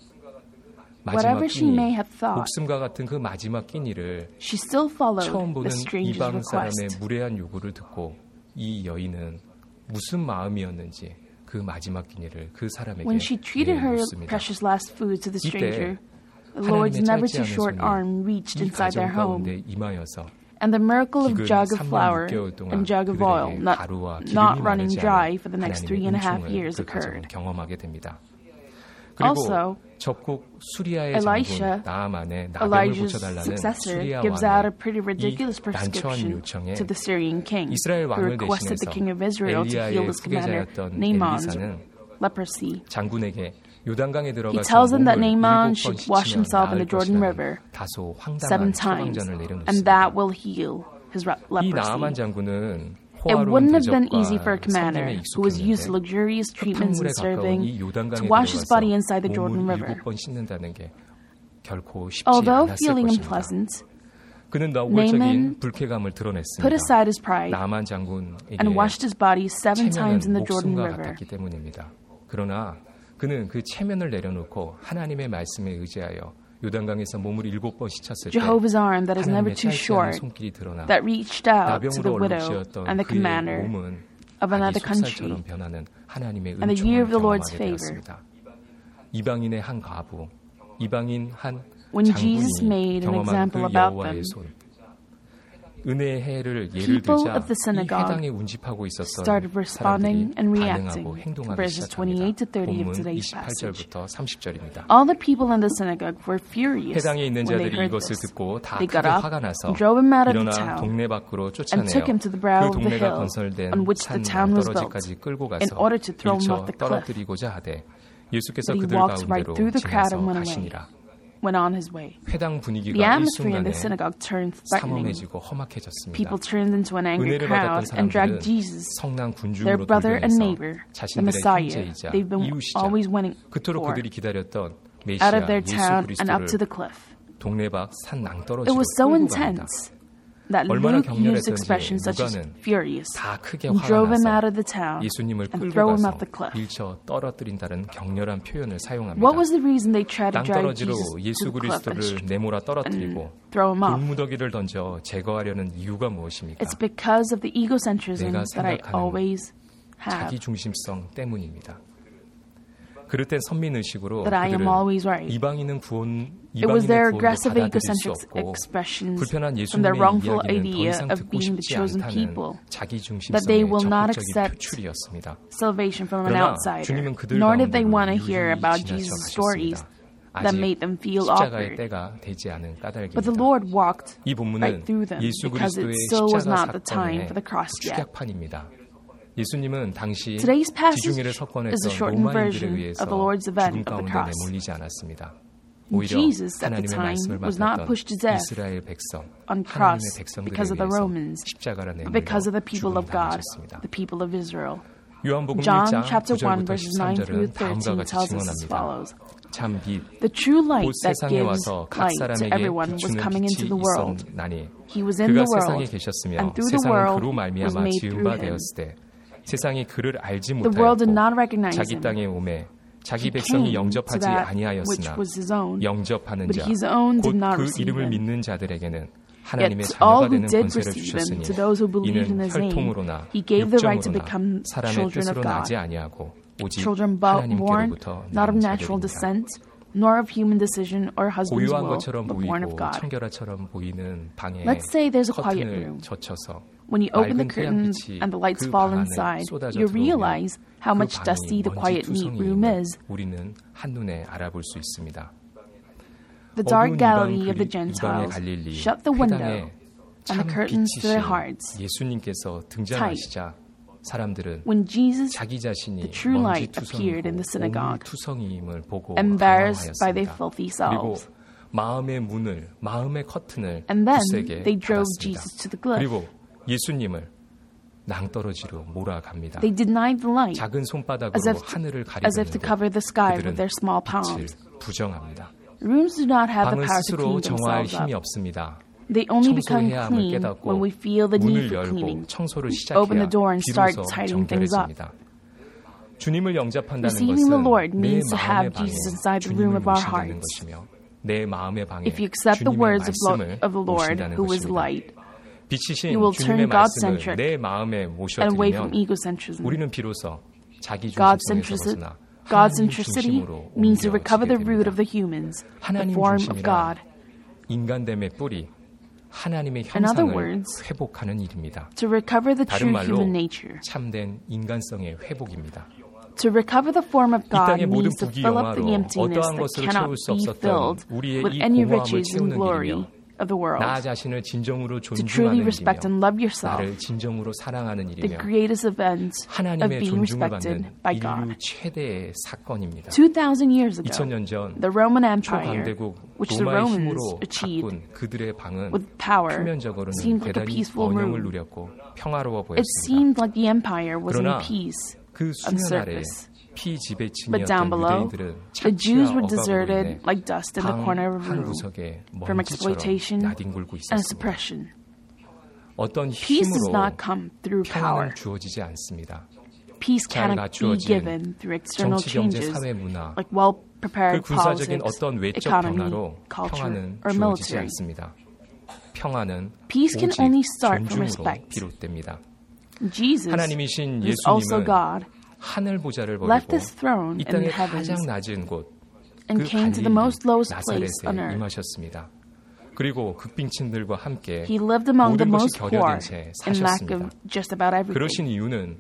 Speaker 2: 마지막
Speaker 1: Whatever she may
Speaker 2: 끼니,
Speaker 1: have thought,
Speaker 2: 목숨과 같은 그 마지막 끼니를
Speaker 1: she still followed
Speaker 2: 처음 보는
Speaker 1: the stranger's
Speaker 2: 이방 사람의
Speaker 1: request.
Speaker 2: 무례한 요구를 듣고 이 여인은 무슨 마음이었는지 그 마지막 끼니를 그 사람에게
Speaker 1: When she treated her
Speaker 2: 묻습니다.
Speaker 1: precious last food to the stranger, the
Speaker 2: 하나님의
Speaker 1: Lord's never
Speaker 2: 짧지
Speaker 1: too
Speaker 2: 않은
Speaker 1: short
Speaker 2: 손이
Speaker 1: arm reached
Speaker 2: 이
Speaker 1: inside
Speaker 2: 가정
Speaker 1: their home,
Speaker 2: 가운데 임하여서
Speaker 1: and the miracle of
Speaker 2: 기근
Speaker 1: jug of
Speaker 2: 삼 년
Speaker 1: flour
Speaker 2: 육 개월 동안
Speaker 1: and jug of oil
Speaker 2: 그들에게
Speaker 1: not,
Speaker 2: 가루와
Speaker 1: not
Speaker 2: 기름이
Speaker 1: running
Speaker 2: 마르지
Speaker 1: dry
Speaker 2: 않은
Speaker 1: for the next
Speaker 2: 하나님의
Speaker 1: three and a half
Speaker 2: 은총을
Speaker 1: years
Speaker 2: 그 가정은
Speaker 1: occurred.
Speaker 2: 경험하게 됩니다. 그리고
Speaker 1: Also,
Speaker 2: 적국 수리아의
Speaker 1: Elisha,
Speaker 2: 장군 나아만의 나병을
Speaker 1: Elijah's
Speaker 2: 고쳐달라는
Speaker 1: successor,
Speaker 2: 수리아
Speaker 1: gives out a
Speaker 2: 왕의
Speaker 1: pretty ridiculous
Speaker 2: 이 난처한
Speaker 1: prescription
Speaker 2: 요청에
Speaker 1: to the Syrian king,
Speaker 2: 이스라엘
Speaker 1: who
Speaker 2: 왕을
Speaker 1: requested the
Speaker 2: 대신해서
Speaker 1: king of Israel to heal
Speaker 2: 엘리야의
Speaker 1: his commander
Speaker 2: 후계자였던
Speaker 1: Naaman's
Speaker 2: 엘리사는
Speaker 1: leprosy.
Speaker 2: 장군에게 요단강에
Speaker 1: He
Speaker 2: 들어가서
Speaker 1: tells him that
Speaker 2: 몸을
Speaker 1: Naaman
Speaker 2: 일곱 번
Speaker 1: should wash
Speaker 2: 씻으면
Speaker 1: himself in the
Speaker 2: 나을
Speaker 1: Jordan
Speaker 2: 것이라는
Speaker 1: River
Speaker 2: 다소
Speaker 1: seven
Speaker 2: 황당한
Speaker 1: times,
Speaker 2: 처방전을
Speaker 1: and that
Speaker 2: 내려놓습니다.
Speaker 1: will heal his
Speaker 2: 이 나아만
Speaker 1: leprosy.
Speaker 2: 장군은
Speaker 1: It
Speaker 2: 호화로운
Speaker 1: wouldn't have been easy for a
Speaker 2: 대접과
Speaker 1: commander
Speaker 2: 성냄에
Speaker 1: who was used to
Speaker 2: 익숙했는데
Speaker 1: luxurious treatments
Speaker 2: 흙탕물에
Speaker 1: and
Speaker 2: 가까운
Speaker 1: serving
Speaker 2: 이 요단강에
Speaker 1: to wash his body
Speaker 2: 들어가서
Speaker 1: inside the Jordan
Speaker 2: 몸을
Speaker 1: River.
Speaker 2: 일곱 번 씻는다는 게 결코 쉽지
Speaker 1: Although
Speaker 2: 않았을
Speaker 1: feeling
Speaker 2: 것입니다.
Speaker 1: unpleasant,
Speaker 2: 그는
Speaker 1: Naaman
Speaker 2: 노골적인 불쾌감을
Speaker 1: put
Speaker 2: 드러냈습니다.
Speaker 1: aside his pride
Speaker 2: 나만 장군에게
Speaker 1: and washed his body seven times in
Speaker 2: 체면은
Speaker 1: the Jordan
Speaker 2: 목숨과
Speaker 1: River.
Speaker 2: 같았기 때문입니다. 그러나 그는 그 체면을 내려놓고 하나님의 말씀에 의지하여 요단강에서 몸을 일곱 번 씻었을 때
Speaker 1: Jehovah's arm that is never
Speaker 2: 하나님의
Speaker 1: too
Speaker 2: 짧지 않은
Speaker 1: short,
Speaker 2: 손길이 드러나
Speaker 1: that reached out to the
Speaker 2: 나병으로
Speaker 1: widow
Speaker 2: 얼룩지었던
Speaker 1: and the
Speaker 2: 그의
Speaker 1: commander
Speaker 2: 몸은
Speaker 1: of another
Speaker 2: 아기 속살처럼
Speaker 1: country,
Speaker 2: 변하는 하나님의
Speaker 1: and the year
Speaker 2: 은총을
Speaker 1: of the Lord's
Speaker 2: 경험하게
Speaker 1: favor.
Speaker 2: 되었습니다. 이방인의 한 과부, 이방인 한
Speaker 1: When Jesus
Speaker 2: 장군이
Speaker 1: made an
Speaker 2: 경험한
Speaker 1: example
Speaker 2: 그
Speaker 1: about
Speaker 2: 여호와의
Speaker 1: them,
Speaker 2: 손, 은혜의 해를 예를
Speaker 1: people
Speaker 2: 들자
Speaker 1: of the
Speaker 2: 이
Speaker 1: synagogue
Speaker 2: 해당에 운집하고 있었던
Speaker 1: started responding
Speaker 2: 사람들이
Speaker 1: and
Speaker 2: 반응하고
Speaker 1: reacting.
Speaker 2: 행동하기
Speaker 1: Verses twenty-eight to thirty of
Speaker 2: 시작합니다. 본문
Speaker 1: today's
Speaker 2: 이십팔
Speaker 1: passage.
Speaker 2: 절부터 삼십 절입니다.
Speaker 1: All the people in the synagogue were furious
Speaker 2: 해당에 있는
Speaker 1: when they
Speaker 2: 자들이
Speaker 1: heard
Speaker 2: 이것을
Speaker 1: this.
Speaker 2: 듣고 다
Speaker 1: They
Speaker 2: 크게
Speaker 1: got up
Speaker 2: 화가 나서
Speaker 1: and drove him out of the
Speaker 2: 일어나
Speaker 1: town
Speaker 2: 동네 밖으로
Speaker 1: and took him
Speaker 2: 쫓아내어
Speaker 1: to the brow
Speaker 2: 그
Speaker 1: of the
Speaker 2: 동네가
Speaker 1: hill
Speaker 2: 건설된
Speaker 1: on which the
Speaker 2: 산
Speaker 1: town was built
Speaker 2: 낭떠러지까지 끌고
Speaker 1: in
Speaker 2: 가서
Speaker 1: order to throw him
Speaker 2: 밀쳐
Speaker 1: off the cliff.
Speaker 2: 떨어뜨리고자 하되 예수께서
Speaker 1: But he
Speaker 2: 그들
Speaker 1: walked right
Speaker 2: 가운데로
Speaker 1: through the crowd
Speaker 2: 지나서
Speaker 1: and went away,
Speaker 2: 가시니라.
Speaker 1: went on his way.
Speaker 2: 회당
Speaker 1: The
Speaker 2: 분위기가
Speaker 1: atmosphere in the
Speaker 2: 일순간에
Speaker 1: synagogue turned threatening.
Speaker 2: 삼엄해지고 험악해졌습니다.
Speaker 1: People turned into an angry
Speaker 2: 은혜를
Speaker 1: crowd
Speaker 2: 받았던
Speaker 1: and dragged
Speaker 2: 사람들은
Speaker 1: Jesus,
Speaker 2: 성난
Speaker 1: their
Speaker 2: 군중으로
Speaker 1: brother and
Speaker 2: 돌변해서
Speaker 1: neighbor, the
Speaker 2: 자신들의
Speaker 1: Messiah
Speaker 2: 형제이자
Speaker 1: they've been
Speaker 2: 이웃이자
Speaker 1: always waiting
Speaker 2: 그토록
Speaker 1: for,
Speaker 2: 그들이 기다렸던
Speaker 1: out of
Speaker 2: 메시아
Speaker 1: their
Speaker 2: 예수
Speaker 1: town and up to the
Speaker 2: 그리스도를
Speaker 1: cliff.
Speaker 2: 동네 밖 산
Speaker 1: It
Speaker 2: 낭떠러지로
Speaker 1: was so
Speaker 2: 끌고 갑니다.
Speaker 1: intense that
Speaker 2: 얼마나
Speaker 1: Luke used
Speaker 2: 격렬했던지
Speaker 1: expressions such as
Speaker 2: 누가는
Speaker 1: furious
Speaker 2: 다 크게
Speaker 1: and drove
Speaker 2: 화가
Speaker 1: him out
Speaker 2: 나서
Speaker 1: of the town
Speaker 2: 예수님을
Speaker 1: and
Speaker 2: 끌고
Speaker 1: throw him
Speaker 2: 가서
Speaker 1: off the cliff.
Speaker 2: 밀쳐 떨어뜨린다는 격렬한 표현을 사용합니다.
Speaker 1: What was the reason they tried to drag
Speaker 2: 낭떠러지로
Speaker 1: Jesus
Speaker 2: 예수
Speaker 1: to the cliff
Speaker 2: 그리스도를
Speaker 1: and,
Speaker 2: 내몰아
Speaker 1: and
Speaker 2: 떨어뜨리고
Speaker 1: throw him off?
Speaker 2: 돌무더기를 던져 제거하려는 이유가 무엇입니까?
Speaker 1: It's because of the egocentrism
Speaker 2: 내가
Speaker 1: that I
Speaker 2: 생각하는
Speaker 1: always have,
Speaker 2: 자기 중심성 때문입니다. 그릇된 선민의식으로
Speaker 1: that I am
Speaker 2: 그들은
Speaker 1: always right.
Speaker 2: 이방인은 구원
Speaker 1: It was their
Speaker 2: 이방인의 구원도
Speaker 1: aggressive
Speaker 2: 받아들일 수
Speaker 1: egocentric
Speaker 2: 없고
Speaker 1: expressions
Speaker 2: 불편한
Speaker 1: from their
Speaker 2: 예수님의
Speaker 1: wrongful
Speaker 2: 이야기는 더
Speaker 1: idea
Speaker 2: 이상
Speaker 1: of
Speaker 2: 듣고
Speaker 1: being the
Speaker 2: 싶지
Speaker 1: chosen
Speaker 2: 않다는
Speaker 1: people,
Speaker 2: 자기
Speaker 1: that they
Speaker 2: 중심성의
Speaker 1: will not
Speaker 2: 적극적인
Speaker 1: accept
Speaker 2: 표출이었습니다.
Speaker 1: salvation from an
Speaker 2: 그러나
Speaker 1: outsider,
Speaker 2: 주님은 그들
Speaker 1: nor did they
Speaker 2: 가운데로
Speaker 1: want to hear
Speaker 2: 유유히
Speaker 1: about Jesus' stories
Speaker 2: 지나쳐가셨습니다.
Speaker 1: that
Speaker 2: 아직
Speaker 1: made them feel
Speaker 2: 십자가의
Speaker 1: awkward.
Speaker 2: 때가 되지 않은
Speaker 1: But the
Speaker 2: 까닭입니다.
Speaker 1: Lord walked
Speaker 2: 이
Speaker 1: right
Speaker 2: 본문은
Speaker 1: through them
Speaker 2: 예수
Speaker 1: because it
Speaker 2: 그리스도의
Speaker 1: still was
Speaker 2: 십자가
Speaker 1: not the time
Speaker 2: 사건의
Speaker 1: for the cross yet.
Speaker 2: 축약판입니다. 예수님은 당시
Speaker 1: Today's passage
Speaker 2: 지중해를
Speaker 1: is
Speaker 2: 석권해서
Speaker 1: a shortened
Speaker 2: 로마인들에
Speaker 1: version
Speaker 2: 의해서
Speaker 1: of the Lord's event
Speaker 2: 죽음
Speaker 1: of the
Speaker 2: 가운데
Speaker 1: cross.
Speaker 2: 내몰리지 않았습니다. 오히려
Speaker 1: Jesus at the
Speaker 2: 하나님의
Speaker 1: time
Speaker 2: 말씀을
Speaker 1: was not
Speaker 2: 맡았던
Speaker 1: pushed to death
Speaker 2: 이스라엘 백성,
Speaker 1: on cross
Speaker 2: 하나님의 백성들에
Speaker 1: because of the
Speaker 2: 의해서
Speaker 1: Romans,
Speaker 2: 십자가라
Speaker 1: but
Speaker 2: 내몰려
Speaker 1: because of the people of God,
Speaker 2: 죽음당하셨습니다.
Speaker 1: the people of Israel.
Speaker 2: 요한복음
Speaker 1: John
Speaker 2: 일 장
Speaker 1: chapter
Speaker 2: 구
Speaker 1: one
Speaker 2: 절부터
Speaker 1: verses nine
Speaker 2: 십삼
Speaker 1: through
Speaker 2: 절은 다음과
Speaker 1: thirteen
Speaker 2: 같이
Speaker 1: tells us as
Speaker 2: 증언합니다.
Speaker 1: follows.
Speaker 2: 참 빛,
Speaker 1: The true
Speaker 2: 곧
Speaker 1: light that
Speaker 2: 세상에
Speaker 1: gives
Speaker 2: 와서 각
Speaker 1: light to
Speaker 2: 사람에게
Speaker 1: everyone was
Speaker 2: 비추는
Speaker 1: coming into
Speaker 2: 빛이
Speaker 1: the world.
Speaker 2: 있었나니
Speaker 1: He was in
Speaker 2: 그가
Speaker 1: the
Speaker 2: 세상에
Speaker 1: world,
Speaker 2: 계셨으며
Speaker 1: and through the
Speaker 2: 세상은
Speaker 1: world
Speaker 2: 그로
Speaker 1: was
Speaker 2: 말미암아
Speaker 1: made
Speaker 2: 지은
Speaker 1: through
Speaker 2: 바
Speaker 1: him.
Speaker 2: 되었을 때 세상이 그를 알지
Speaker 1: The world did not
Speaker 2: 못하였고
Speaker 1: recognize
Speaker 2: 자기
Speaker 1: him.
Speaker 2: 땅에 오매 자기
Speaker 1: He
Speaker 2: 백성이
Speaker 1: came to
Speaker 2: 영접하지
Speaker 1: that which
Speaker 2: 아니하였으나
Speaker 1: was his own,
Speaker 2: 영접하는
Speaker 1: but
Speaker 2: 자
Speaker 1: his own did
Speaker 2: 곧
Speaker 1: not
Speaker 2: 그
Speaker 1: receive
Speaker 2: 이름을
Speaker 1: him.
Speaker 2: 믿는 자들에게는
Speaker 1: Yet
Speaker 2: 하나님의
Speaker 1: to all
Speaker 2: 자녀가
Speaker 1: who
Speaker 2: 되는
Speaker 1: did
Speaker 2: 권세를
Speaker 1: receive him,
Speaker 2: 주셨으니
Speaker 1: to those who believed in
Speaker 2: 이는
Speaker 1: his name,
Speaker 2: 혈통으로나
Speaker 1: he gave the right to
Speaker 2: 육정으로나
Speaker 1: become
Speaker 2: 사람의
Speaker 1: children of
Speaker 2: 뜻으로
Speaker 1: God,
Speaker 2: 나지 아니하고 오직
Speaker 1: children born
Speaker 2: 하나님께로부터
Speaker 1: not of
Speaker 2: 난
Speaker 1: natural
Speaker 2: 자들입니다.
Speaker 1: descent, nor of human decision or husband's
Speaker 2: 고요한
Speaker 1: will,
Speaker 2: 것처럼
Speaker 1: but born of
Speaker 2: 보이고
Speaker 1: God.
Speaker 2: 청결화처럼 보이는 방에
Speaker 1: Let's say there's a quiet
Speaker 2: 커튼을
Speaker 1: room.
Speaker 2: 젖혀서
Speaker 1: When you open the
Speaker 2: 맑은
Speaker 1: curtains
Speaker 2: 태양빛이
Speaker 1: and the lights
Speaker 2: 그
Speaker 1: fall
Speaker 2: 방 안에
Speaker 1: inside,
Speaker 2: 쏟아져
Speaker 1: you
Speaker 2: 들어오면
Speaker 1: realize how
Speaker 2: 그
Speaker 1: much
Speaker 2: 방이
Speaker 1: dusty the
Speaker 2: 먼지
Speaker 1: quiet neat room
Speaker 2: 투성이임을
Speaker 1: is.
Speaker 2: 우리는 한눈에 알아볼 수 있습니다.
Speaker 1: The dark
Speaker 2: 어두운
Speaker 1: Galilee
Speaker 2: 이방
Speaker 1: of the
Speaker 2: 그리- 이방의
Speaker 1: Gentiles
Speaker 2: 갈릴리
Speaker 1: shut the window
Speaker 2: 회당에
Speaker 1: and
Speaker 2: 참
Speaker 1: the curtains to their
Speaker 2: 빛이신
Speaker 1: hearts.
Speaker 2: 예수님께서 등장하시자 사람들은
Speaker 1: When Jesus,
Speaker 2: 자기 자신이
Speaker 1: the true
Speaker 2: 먼지
Speaker 1: light, appeared in the synagogue,
Speaker 2: 투성이임을 보고
Speaker 1: embarrassed by their
Speaker 2: 당황하였습니다.
Speaker 1: filthy
Speaker 2: 그리고
Speaker 1: selves,
Speaker 2: 마음의 문을 마음의 커튼을
Speaker 1: and then
Speaker 2: 굳세게
Speaker 1: they drove
Speaker 2: 닫았습니다.
Speaker 1: Jesus to the cliff.
Speaker 2: 그리고 예수님을 낭떠러지로 몰아갑니다.
Speaker 1: They denied the light
Speaker 2: 작은 손바닥으로
Speaker 1: as if,
Speaker 2: 하늘을
Speaker 1: as if to cover
Speaker 2: 가리는데
Speaker 1: the sky with
Speaker 2: 그들은
Speaker 1: their small
Speaker 2: 빛을
Speaker 1: palms.
Speaker 2: 부정합니다.
Speaker 1: Rooms do not have the
Speaker 2: 방은
Speaker 1: power to
Speaker 2: 스스로
Speaker 1: clean
Speaker 2: 정화할
Speaker 1: themselves
Speaker 2: 힘이
Speaker 1: up.
Speaker 2: 없습니다.
Speaker 1: They only become
Speaker 2: 청소해야 함을
Speaker 1: clean
Speaker 2: 깨닫고
Speaker 1: when we feel the need
Speaker 2: 문을
Speaker 1: for
Speaker 2: 열고
Speaker 1: cleaning.
Speaker 2: 청소를
Speaker 1: Open the
Speaker 2: 시작해야
Speaker 1: door and start
Speaker 2: 비로소
Speaker 1: tidying things up.
Speaker 2: 정결해집니다. 주님을 영접한다는
Speaker 1: Receiving the
Speaker 2: 것은
Speaker 1: Lord
Speaker 2: 내
Speaker 1: means to
Speaker 2: 마음의
Speaker 1: have
Speaker 2: 방에
Speaker 1: Jesus inside the
Speaker 2: 주님을
Speaker 1: room of our
Speaker 2: 모신다는
Speaker 1: hearts.
Speaker 2: 것이며 내 마음의 방에
Speaker 1: If you accept the
Speaker 2: 주님의
Speaker 1: words of, lo-
Speaker 2: 말씀을
Speaker 1: of the Lord,
Speaker 2: 모신다는
Speaker 1: who is
Speaker 2: 것입니다.
Speaker 1: light,
Speaker 2: 빛이신
Speaker 1: You will
Speaker 2: 주님의
Speaker 1: turn
Speaker 2: 말씀을
Speaker 1: God-centric
Speaker 2: 내 마음에
Speaker 1: and away from
Speaker 2: 모셔드리면
Speaker 1: egocentrism.
Speaker 2: 우리는 비로소 자기
Speaker 1: God-centricity,
Speaker 2: 중심성에서 벗어나
Speaker 1: God
Speaker 2: 하나님
Speaker 1: centricity
Speaker 2: 중심으로
Speaker 1: means to recover the
Speaker 2: 옮겨지게
Speaker 1: root of
Speaker 2: 됩니다.
Speaker 1: the humans, the
Speaker 2: 하나님
Speaker 1: form of
Speaker 2: 중심이란
Speaker 1: God.
Speaker 2: 인간됨의 뿌리, 하나님의
Speaker 1: In other
Speaker 2: 형상을
Speaker 1: words,
Speaker 2: 회복하는 일입니다.
Speaker 1: To recover the
Speaker 2: 다른
Speaker 1: true
Speaker 2: 말로
Speaker 1: human nature.
Speaker 2: 참된 인간성의 회복입니다.
Speaker 1: To recover the form of
Speaker 2: 이
Speaker 1: God
Speaker 2: 땅의 모든
Speaker 1: means to fill up the
Speaker 2: 부귀영화로
Speaker 1: emptiness
Speaker 2: 어떠한
Speaker 1: that
Speaker 2: 것으로
Speaker 1: cannot
Speaker 2: 채울 수
Speaker 1: be
Speaker 2: 없었던
Speaker 1: filled
Speaker 2: 우리의
Speaker 1: with
Speaker 2: 이
Speaker 1: any
Speaker 2: 공허함을
Speaker 1: riches and
Speaker 2: 채우는
Speaker 1: glory
Speaker 2: 일이며
Speaker 1: of the world.
Speaker 2: 나 자신을 진정으로
Speaker 1: To truly
Speaker 2: 존중하는
Speaker 1: respect
Speaker 2: 일이며
Speaker 1: and love yourself,
Speaker 2: 나를 진정으로 사랑하는
Speaker 1: the
Speaker 2: 일이며
Speaker 1: greatest event of
Speaker 2: 하나님의
Speaker 1: being
Speaker 2: 존중을
Speaker 1: respected
Speaker 2: 받는
Speaker 1: by
Speaker 2: 인류
Speaker 1: God.
Speaker 2: 최대의 사건입니다.
Speaker 1: two thousand years ago,
Speaker 2: 이천 년 전
Speaker 1: the Roman Empire,
Speaker 2: 초강대국
Speaker 1: which the
Speaker 2: 로마의
Speaker 1: Romans
Speaker 2: 힘으로
Speaker 1: achieved
Speaker 2: 가꾼 그들의 방은
Speaker 1: with power,
Speaker 2: 표면적으로는
Speaker 1: seemed like a
Speaker 2: 대단히
Speaker 1: peaceful
Speaker 2: 번영을
Speaker 1: rule.
Speaker 2: 누렸고 평화로워
Speaker 1: It
Speaker 2: 보였습니다.
Speaker 1: seemed like the empire was in
Speaker 2: 그러나
Speaker 1: peace
Speaker 2: 그
Speaker 1: on
Speaker 2: 수면 아래
Speaker 1: surface. But down
Speaker 2: 피지배층이었던
Speaker 1: below,
Speaker 2: 유대인들은
Speaker 1: the Jews
Speaker 2: 착취와
Speaker 1: were
Speaker 2: 억압으로
Speaker 1: deserted
Speaker 2: 인해
Speaker 1: like dust in the
Speaker 2: 방
Speaker 1: corner of a
Speaker 2: 한
Speaker 1: room
Speaker 2: 구석에
Speaker 1: from
Speaker 2: 먼지처럼
Speaker 1: exploitation
Speaker 2: 나뒹굴고
Speaker 1: and
Speaker 2: 있었습니다.
Speaker 1: suppression.
Speaker 2: 어떤
Speaker 1: Peace does
Speaker 2: 힘으로
Speaker 1: not come through power.
Speaker 2: 평안은 주어지지 않습니다.
Speaker 1: Peace
Speaker 2: 잘
Speaker 1: cannot be
Speaker 2: 갖추어진
Speaker 1: given through external
Speaker 2: 정치, 경제,
Speaker 1: changes
Speaker 2: 사회, 문화,
Speaker 1: like
Speaker 2: 그
Speaker 1: well-prepared
Speaker 2: 군사적인
Speaker 1: politics,
Speaker 2: 어떤 외적
Speaker 1: economy,
Speaker 2: 변화로
Speaker 1: culture,
Speaker 2: 평안은
Speaker 1: or
Speaker 2: 주어지지
Speaker 1: military.
Speaker 2: 않습니다. 평안은
Speaker 1: Peace can
Speaker 2: 오직
Speaker 1: only start from
Speaker 2: 존중으로
Speaker 1: respect.
Speaker 2: 비롯됩니다.
Speaker 1: Jesus,
Speaker 2: 하나님이신
Speaker 1: who is also
Speaker 2: 예수님은
Speaker 1: God,
Speaker 2: 하늘 보좌를
Speaker 1: left
Speaker 2: 버리고
Speaker 1: his throne
Speaker 2: 이
Speaker 1: in
Speaker 2: 땅의
Speaker 1: the heavens
Speaker 2: 가장 낮은 곳,
Speaker 1: and
Speaker 2: 그
Speaker 1: came to the
Speaker 2: 갈릴리
Speaker 1: most lowest place on
Speaker 2: 나사렛에
Speaker 1: earth.
Speaker 2: 임하셨습니다. 그리고 극빈층들과 함께
Speaker 1: He lived among the
Speaker 2: 모든 것이
Speaker 1: most poor
Speaker 2: 결여된 채
Speaker 1: in lack
Speaker 2: 사셨습니다.
Speaker 1: of just about everything.
Speaker 2: 그러신 이유는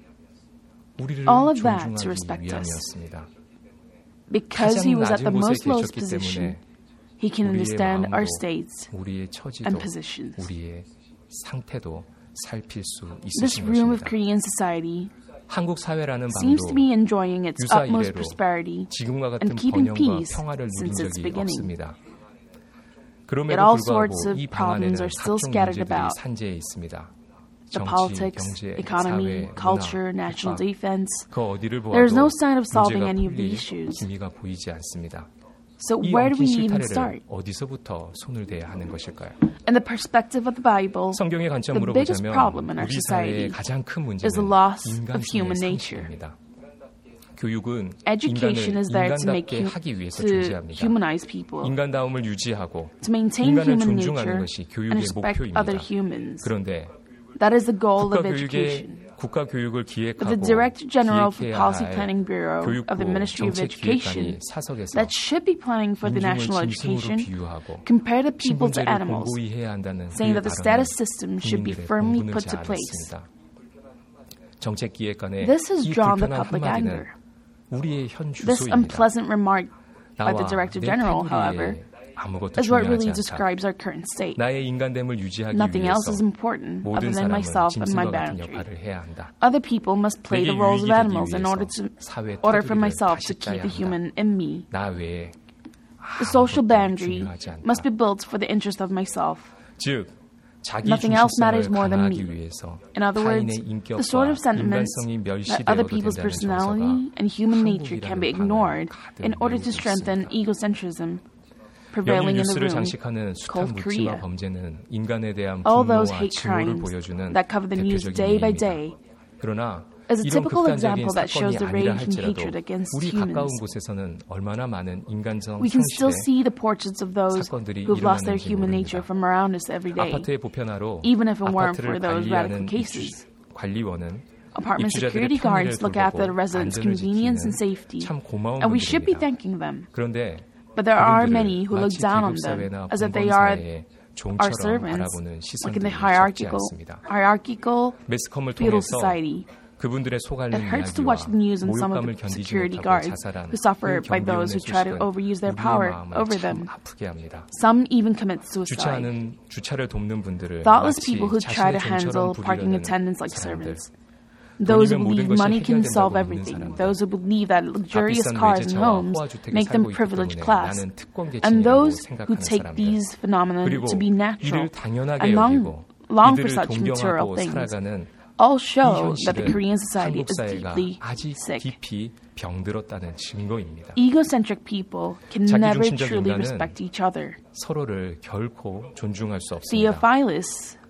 Speaker 2: 우리를
Speaker 1: All of that to
Speaker 2: 존중하기
Speaker 1: respect us.
Speaker 2: 위함이었습니다.
Speaker 1: Because he
Speaker 2: 가장
Speaker 1: was at the
Speaker 2: 낮은 곳에
Speaker 1: most lowest
Speaker 2: 계셨기
Speaker 1: position,
Speaker 2: 때문에
Speaker 1: he can
Speaker 2: 우리의
Speaker 1: understand our
Speaker 2: 마음도,
Speaker 1: states
Speaker 2: 우리의 처지도,
Speaker 1: and positions.
Speaker 2: 우리의 상태도 살필 수
Speaker 1: This
Speaker 2: 있으신
Speaker 1: room of
Speaker 2: 것입니다.
Speaker 1: Korean society
Speaker 2: 한국 사회라는
Speaker 1: seems to be
Speaker 2: 방도
Speaker 1: enjoying its
Speaker 2: 유사
Speaker 1: utmost
Speaker 2: 이래로
Speaker 1: prosperity
Speaker 2: 지금과 같은
Speaker 1: and keeping
Speaker 2: 번영과
Speaker 1: peace
Speaker 2: 평화를 누린
Speaker 1: since its
Speaker 2: 적이
Speaker 1: beginning.
Speaker 2: 없습니다.
Speaker 1: Yet
Speaker 2: 그럼에도
Speaker 1: all
Speaker 2: 불구하고
Speaker 1: sorts of
Speaker 2: 이 방 안에는
Speaker 1: problems are still
Speaker 2: 각종
Speaker 1: scattered
Speaker 2: 문제들이
Speaker 1: about.
Speaker 2: 산재해 있습니다.
Speaker 1: The
Speaker 2: 정치,
Speaker 1: politics,
Speaker 2: 경제,
Speaker 1: economy,
Speaker 2: 사회,
Speaker 1: culture,
Speaker 2: 문화,
Speaker 1: national
Speaker 2: 국가,
Speaker 1: defense.
Speaker 2: 그 어디를
Speaker 1: There is
Speaker 2: 보아도
Speaker 1: no sign of solving
Speaker 2: 문제가
Speaker 1: any of
Speaker 2: 풀릴
Speaker 1: these issues.
Speaker 2: 기미가 보이지 않습니다.
Speaker 1: So
Speaker 2: 이
Speaker 1: where do
Speaker 2: 엉킨
Speaker 1: we even
Speaker 2: 실타래를
Speaker 1: start?
Speaker 2: 어디서부터 손을 대야 하는 것일까요?
Speaker 1: In the perspective of the Bible,
Speaker 2: 성경의 관점으로
Speaker 1: the biggest
Speaker 2: 보자면
Speaker 1: problem in our
Speaker 2: 우리
Speaker 1: society
Speaker 2: 사회의 가장 큰
Speaker 1: is the
Speaker 2: 문제는
Speaker 1: loss of
Speaker 2: 인간성의
Speaker 1: human nature.
Speaker 2: 상실입니다. 교육은
Speaker 1: Education
Speaker 2: 인간을
Speaker 1: is there to make
Speaker 2: 인간답게
Speaker 1: hu-
Speaker 2: 하기 위해서
Speaker 1: to
Speaker 2: 존재합니다.
Speaker 1: humanize people,
Speaker 2: 인간다움을 유지하고
Speaker 1: to maintain
Speaker 2: 인간을
Speaker 1: human
Speaker 2: 존중하는
Speaker 1: nature
Speaker 2: 것이
Speaker 1: and
Speaker 2: 교육의
Speaker 1: respect
Speaker 2: 목표입니다.
Speaker 1: other humans.
Speaker 2: 그런데
Speaker 1: That is the goal of
Speaker 2: 국가
Speaker 1: education.
Speaker 2: 교육의 국가 교육을 기획하고
Speaker 1: But the Director General for
Speaker 2: 기획해야
Speaker 1: Policy
Speaker 2: 할
Speaker 1: Planning Bureau
Speaker 2: 교육부
Speaker 1: of the Ministry of
Speaker 2: 정책기획관이
Speaker 1: Education
Speaker 2: 사석에서
Speaker 1: that should be planning for the
Speaker 2: 인종을
Speaker 1: national
Speaker 2: 짐승으로
Speaker 1: education
Speaker 2: 비유하고
Speaker 1: compare the people to
Speaker 2: 신분제를
Speaker 1: animals,
Speaker 2: 공고히 해야 한다는
Speaker 1: saying
Speaker 2: 그의
Speaker 1: that the
Speaker 2: 발언은
Speaker 1: status system should be
Speaker 2: 국민들의
Speaker 1: firmly
Speaker 2: 공분을
Speaker 1: put to place.
Speaker 2: 자아냈습니다. 정책기획관의
Speaker 1: This has
Speaker 2: 이
Speaker 1: drawn the
Speaker 2: 불편한
Speaker 1: public
Speaker 2: 한마디는
Speaker 1: anger.
Speaker 2: 우리의 현
Speaker 1: This
Speaker 2: 주소입니다.
Speaker 1: unpleasant remark by the
Speaker 2: 나와
Speaker 1: Director
Speaker 2: 내
Speaker 1: General, however,
Speaker 2: 테두리에 아무것도
Speaker 1: is what
Speaker 2: 중요하지
Speaker 1: really
Speaker 2: 않다.
Speaker 1: describes our current state.
Speaker 2: 나의 인간됨을 유지하기
Speaker 1: Nothing else
Speaker 2: 위해서
Speaker 1: is important other
Speaker 2: 모든
Speaker 1: than
Speaker 2: 사람은
Speaker 1: myself and my
Speaker 2: 짐승과 같은
Speaker 1: boundary.
Speaker 2: 역할을 해야 한다.
Speaker 1: Other people must play
Speaker 2: 내게
Speaker 1: the roles
Speaker 2: 유익이
Speaker 1: of
Speaker 2: 되기
Speaker 1: animals in order to
Speaker 2: 위해서 사회
Speaker 1: order for
Speaker 2: 테두리를
Speaker 1: myself
Speaker 2: 다시
Speaker 1: to keep
Speaker 2: 짜야
Speaker 1: the
Speaker 2: 한다.
Speaker 1: human in me.
Speaker 2: 나 외에
Speaker 1: The social
Speaker 2: 아무것도
Speaker 1: boundary
Speaker 2: 중요하지 않다.
Speaker 1: must be built for the interest of myself.
Speaker 2: 즉 자기
Speaker 1: Nothing else
Speaker 2: 중심성을
Speaker 1: matters more than
Speaker 2: 강화하기
Speaker 1: me.
Speaker 2: 위해서
Speaker 1: In other words,
Speaker 2: 타인의 인격과
Speaker 1: the sort of sentiments
Speaker 2: 인간성이
Speaker 1: that other
Speaker 2: 멸시되어도
Speaker 1: people's
Speaker 2: 된다는
Speaker 1: personality
Speaker 2: 정서가
Speaker 1: and human nature can be
Speaker 2: 한국이라는
Speaker 1: ignored
Speaker 2: 방을
Speaker 1: in order to
Speaker 2: 가득
Speaker 1: strengthen
Speaker 2: 메우고 있습니다.
Speaker 1: egocentrism
Speaker 2: 연일
Speaker 1: prevailing in the
Speaker 2: 뉴스를
Speaker 1: room
Speaker 2: 장식하는 숫한
Speaker 1: called
Speaker 2: 묻지마
Speaker 1: Korea.
Speaker 2: 범죄는 인간에 대한
Speaker 1: All those
Speaker 2: 분노와
Speaker 1: hate
Speaker 2: 증오를
Speaker 1: crimes
Speaker 2: 보여주는
Speaker 1: that cover the news
Speaker 2: 대표적인
Speaker 1: day by
Speaker 2: 예입니다.
Speaker 1: day
Speaker 2: 그러나
Speaker 1: is a
Speaker 2: 이런
Speaker 1: typical
Speaker 2: 극단적인
Speaker 1: example that shows
Speaker 2: 사건이
Speaker 1: the
Speaker 2: 아니라
Speaker 1: rage and
Speaker 2: 할지라도
Speaker 1: hatred against
Speaker 2: 우리 가까운
Speaker 1: humans.
Speaker 2: 곳에서는 얼마나 많은 인간성
Speaker 1: We can still
Speaker 2: 상실에
Speaker 1: see the portraits of those
Speaker 2: 사건들이
Speaker 1: who've lost their
Speaker 2: 일어나는지
Speaker 1: human
Speaker 2: 모릅니다.
Speaker 1: nature from around us every day.
Speaker 2: 아파트의 보편화로
Speaker 1: Even if it weren't
Speaker 2: 아파트를
Speaker 1: for those
Speaker 2: 관리하는
Speaker 1: radical cases.
Speaker 2: 입주, 관리원은
Speaker 1: Apartment
Speaker 2: 입주자들의
Speaker 1: security guards
Speaker 2: 편의를
Speaker 1: look after the
Speaker 2: 돌보고
Speaker 1: residents'
Speaker 2: 안전을
Speaker 1: convenience
Speaker 2: 지키는
Speaker 1: and safety,
Speaker 2: 참 고마운
Speaker 1: and we should be
Speaker 2: 분들입니다.
Speaker 1: thanking them.
Speaker 2: 그런데
Speaker 1: But there are
Speaker 2: 그분들을
Speaker 1: many who look
Speaker 2: 마치
Speaker 1: down on
Speaker 2: 계급사회나
Speaker 1: them as if they are
Speaker 2: 공범사회의
Speaker 1: our
Speaker 2: 종처럼
Speaker 1: servants,
Speaker 2: 바라보는
Speaker 1: like in
Speaker 2: 시선들이
Speaker 1: the
Speaker 2: 적지
Speaker 1: hierarchical,
Speaker 2: 않습니다.
Speaker 1: hierarchical
Speaker 2: 매스컴을
Speaker 1: feudal
Speaker 2: 통해서
Speaker 1: society.
Speaker 2: 그분들의 속앓는
Speaker 1: It hurts to
Speaker 2: 이야기와
Speaker 1: watch the news and some of
Speaker 2: 모욕감을
Speaker 1: the
Speaker 2: 견디지
Speaker 1: security
Speaker 2: 못하고
Speaker 1: guards
Speaker 2: 자살한
Speaker 1: who suffer
Speaker 2: 그
Speaker 1: by those who
Speaker 2: 경비원의
Speaker 1: try to
Speaker 2: 소식은
Speaker 1: overuse their
Speaker 2: 우리의
Speaker 1: power
Speaker 2: 마음을
Speaker 1: over
Speaker 2: 참
Speaker 1: them.
Speaker 2: 아프게 합니다.
Speaker 1: Some even commit suicide.
Speaker 2: 주차하는 주차를 돕는 분들을
Speaker 1: Thoughtless
Speaker 2: 마치
Speaker 1: people who try to
Speaker 2: 자신의
Speaker 1: handle
Speaker 2: 종처럼
Speaker 1: parking
Speaker 2: 부리려는
Speaker 1: attendants like
Speaker 2: 사람들.
Speaker 1: servants. Those who
Speaker 2: 돈이면 모든
Speaker 1: believe
Speaker 2: 것이
Speaker 1: money can
Speaker 2: 해결된다고
Speaker 1: solve
Speaker 2: 믿는
Speaker 1: everything.
Speaker 2: 사람들.
Speaker 1: Those who believe that luxurious
Speaker 2: 값비싼
Speaker 1: cars and
Speaker 2: 외제차와
Speaker 1: homes
Speaker 2: 호화주택에
Speaker 1: make them
Speaker 2: 살고 있기
Speaker 1: privileged
Speaker 2: 때문에
Speaker 1: class.
Speaker 2: 나는 특권계층이라고
Speaker 1: And those who
Speaker 2: 생각하는
Speaker 1: take
Speaker 2: 사람들.
Speaker 1: these phenomena
Speaker 2: 그리고
Speaker 1: to be natural
Speaker 2: 이를 당연하게
Speaker 1: and long,
Speaker 2: 여기고
Speaker 1: long for
Speaker 2: 이들을
Speaker 1: such material
Speaker 2: 동경하고
Speaker 1: things
Speaker 2: 살아가는
Speaker 1: all
Speaker 2: 이
Speaker 1: show that the
Speaker 2: 현실은
Speaker 1: Korean society
Speaker 2: 한국
Speaker 1: is
Speaker 2: 사회가
Speaker 1: deeply
Speaker 2: 아직
Speaker 1: sick.
Speaker 2: 깊이 병들었다는 증거입니다.
Speaker 1: Egocentric people can never
Speaker 2: 자기중심적
Speaker 1: truly
Speaker 2: 인간은
Speaker 1: respect each other.
Speaker 2: 서로를 결코 존중할 수 없습니다.
Speaker 1: Theophilus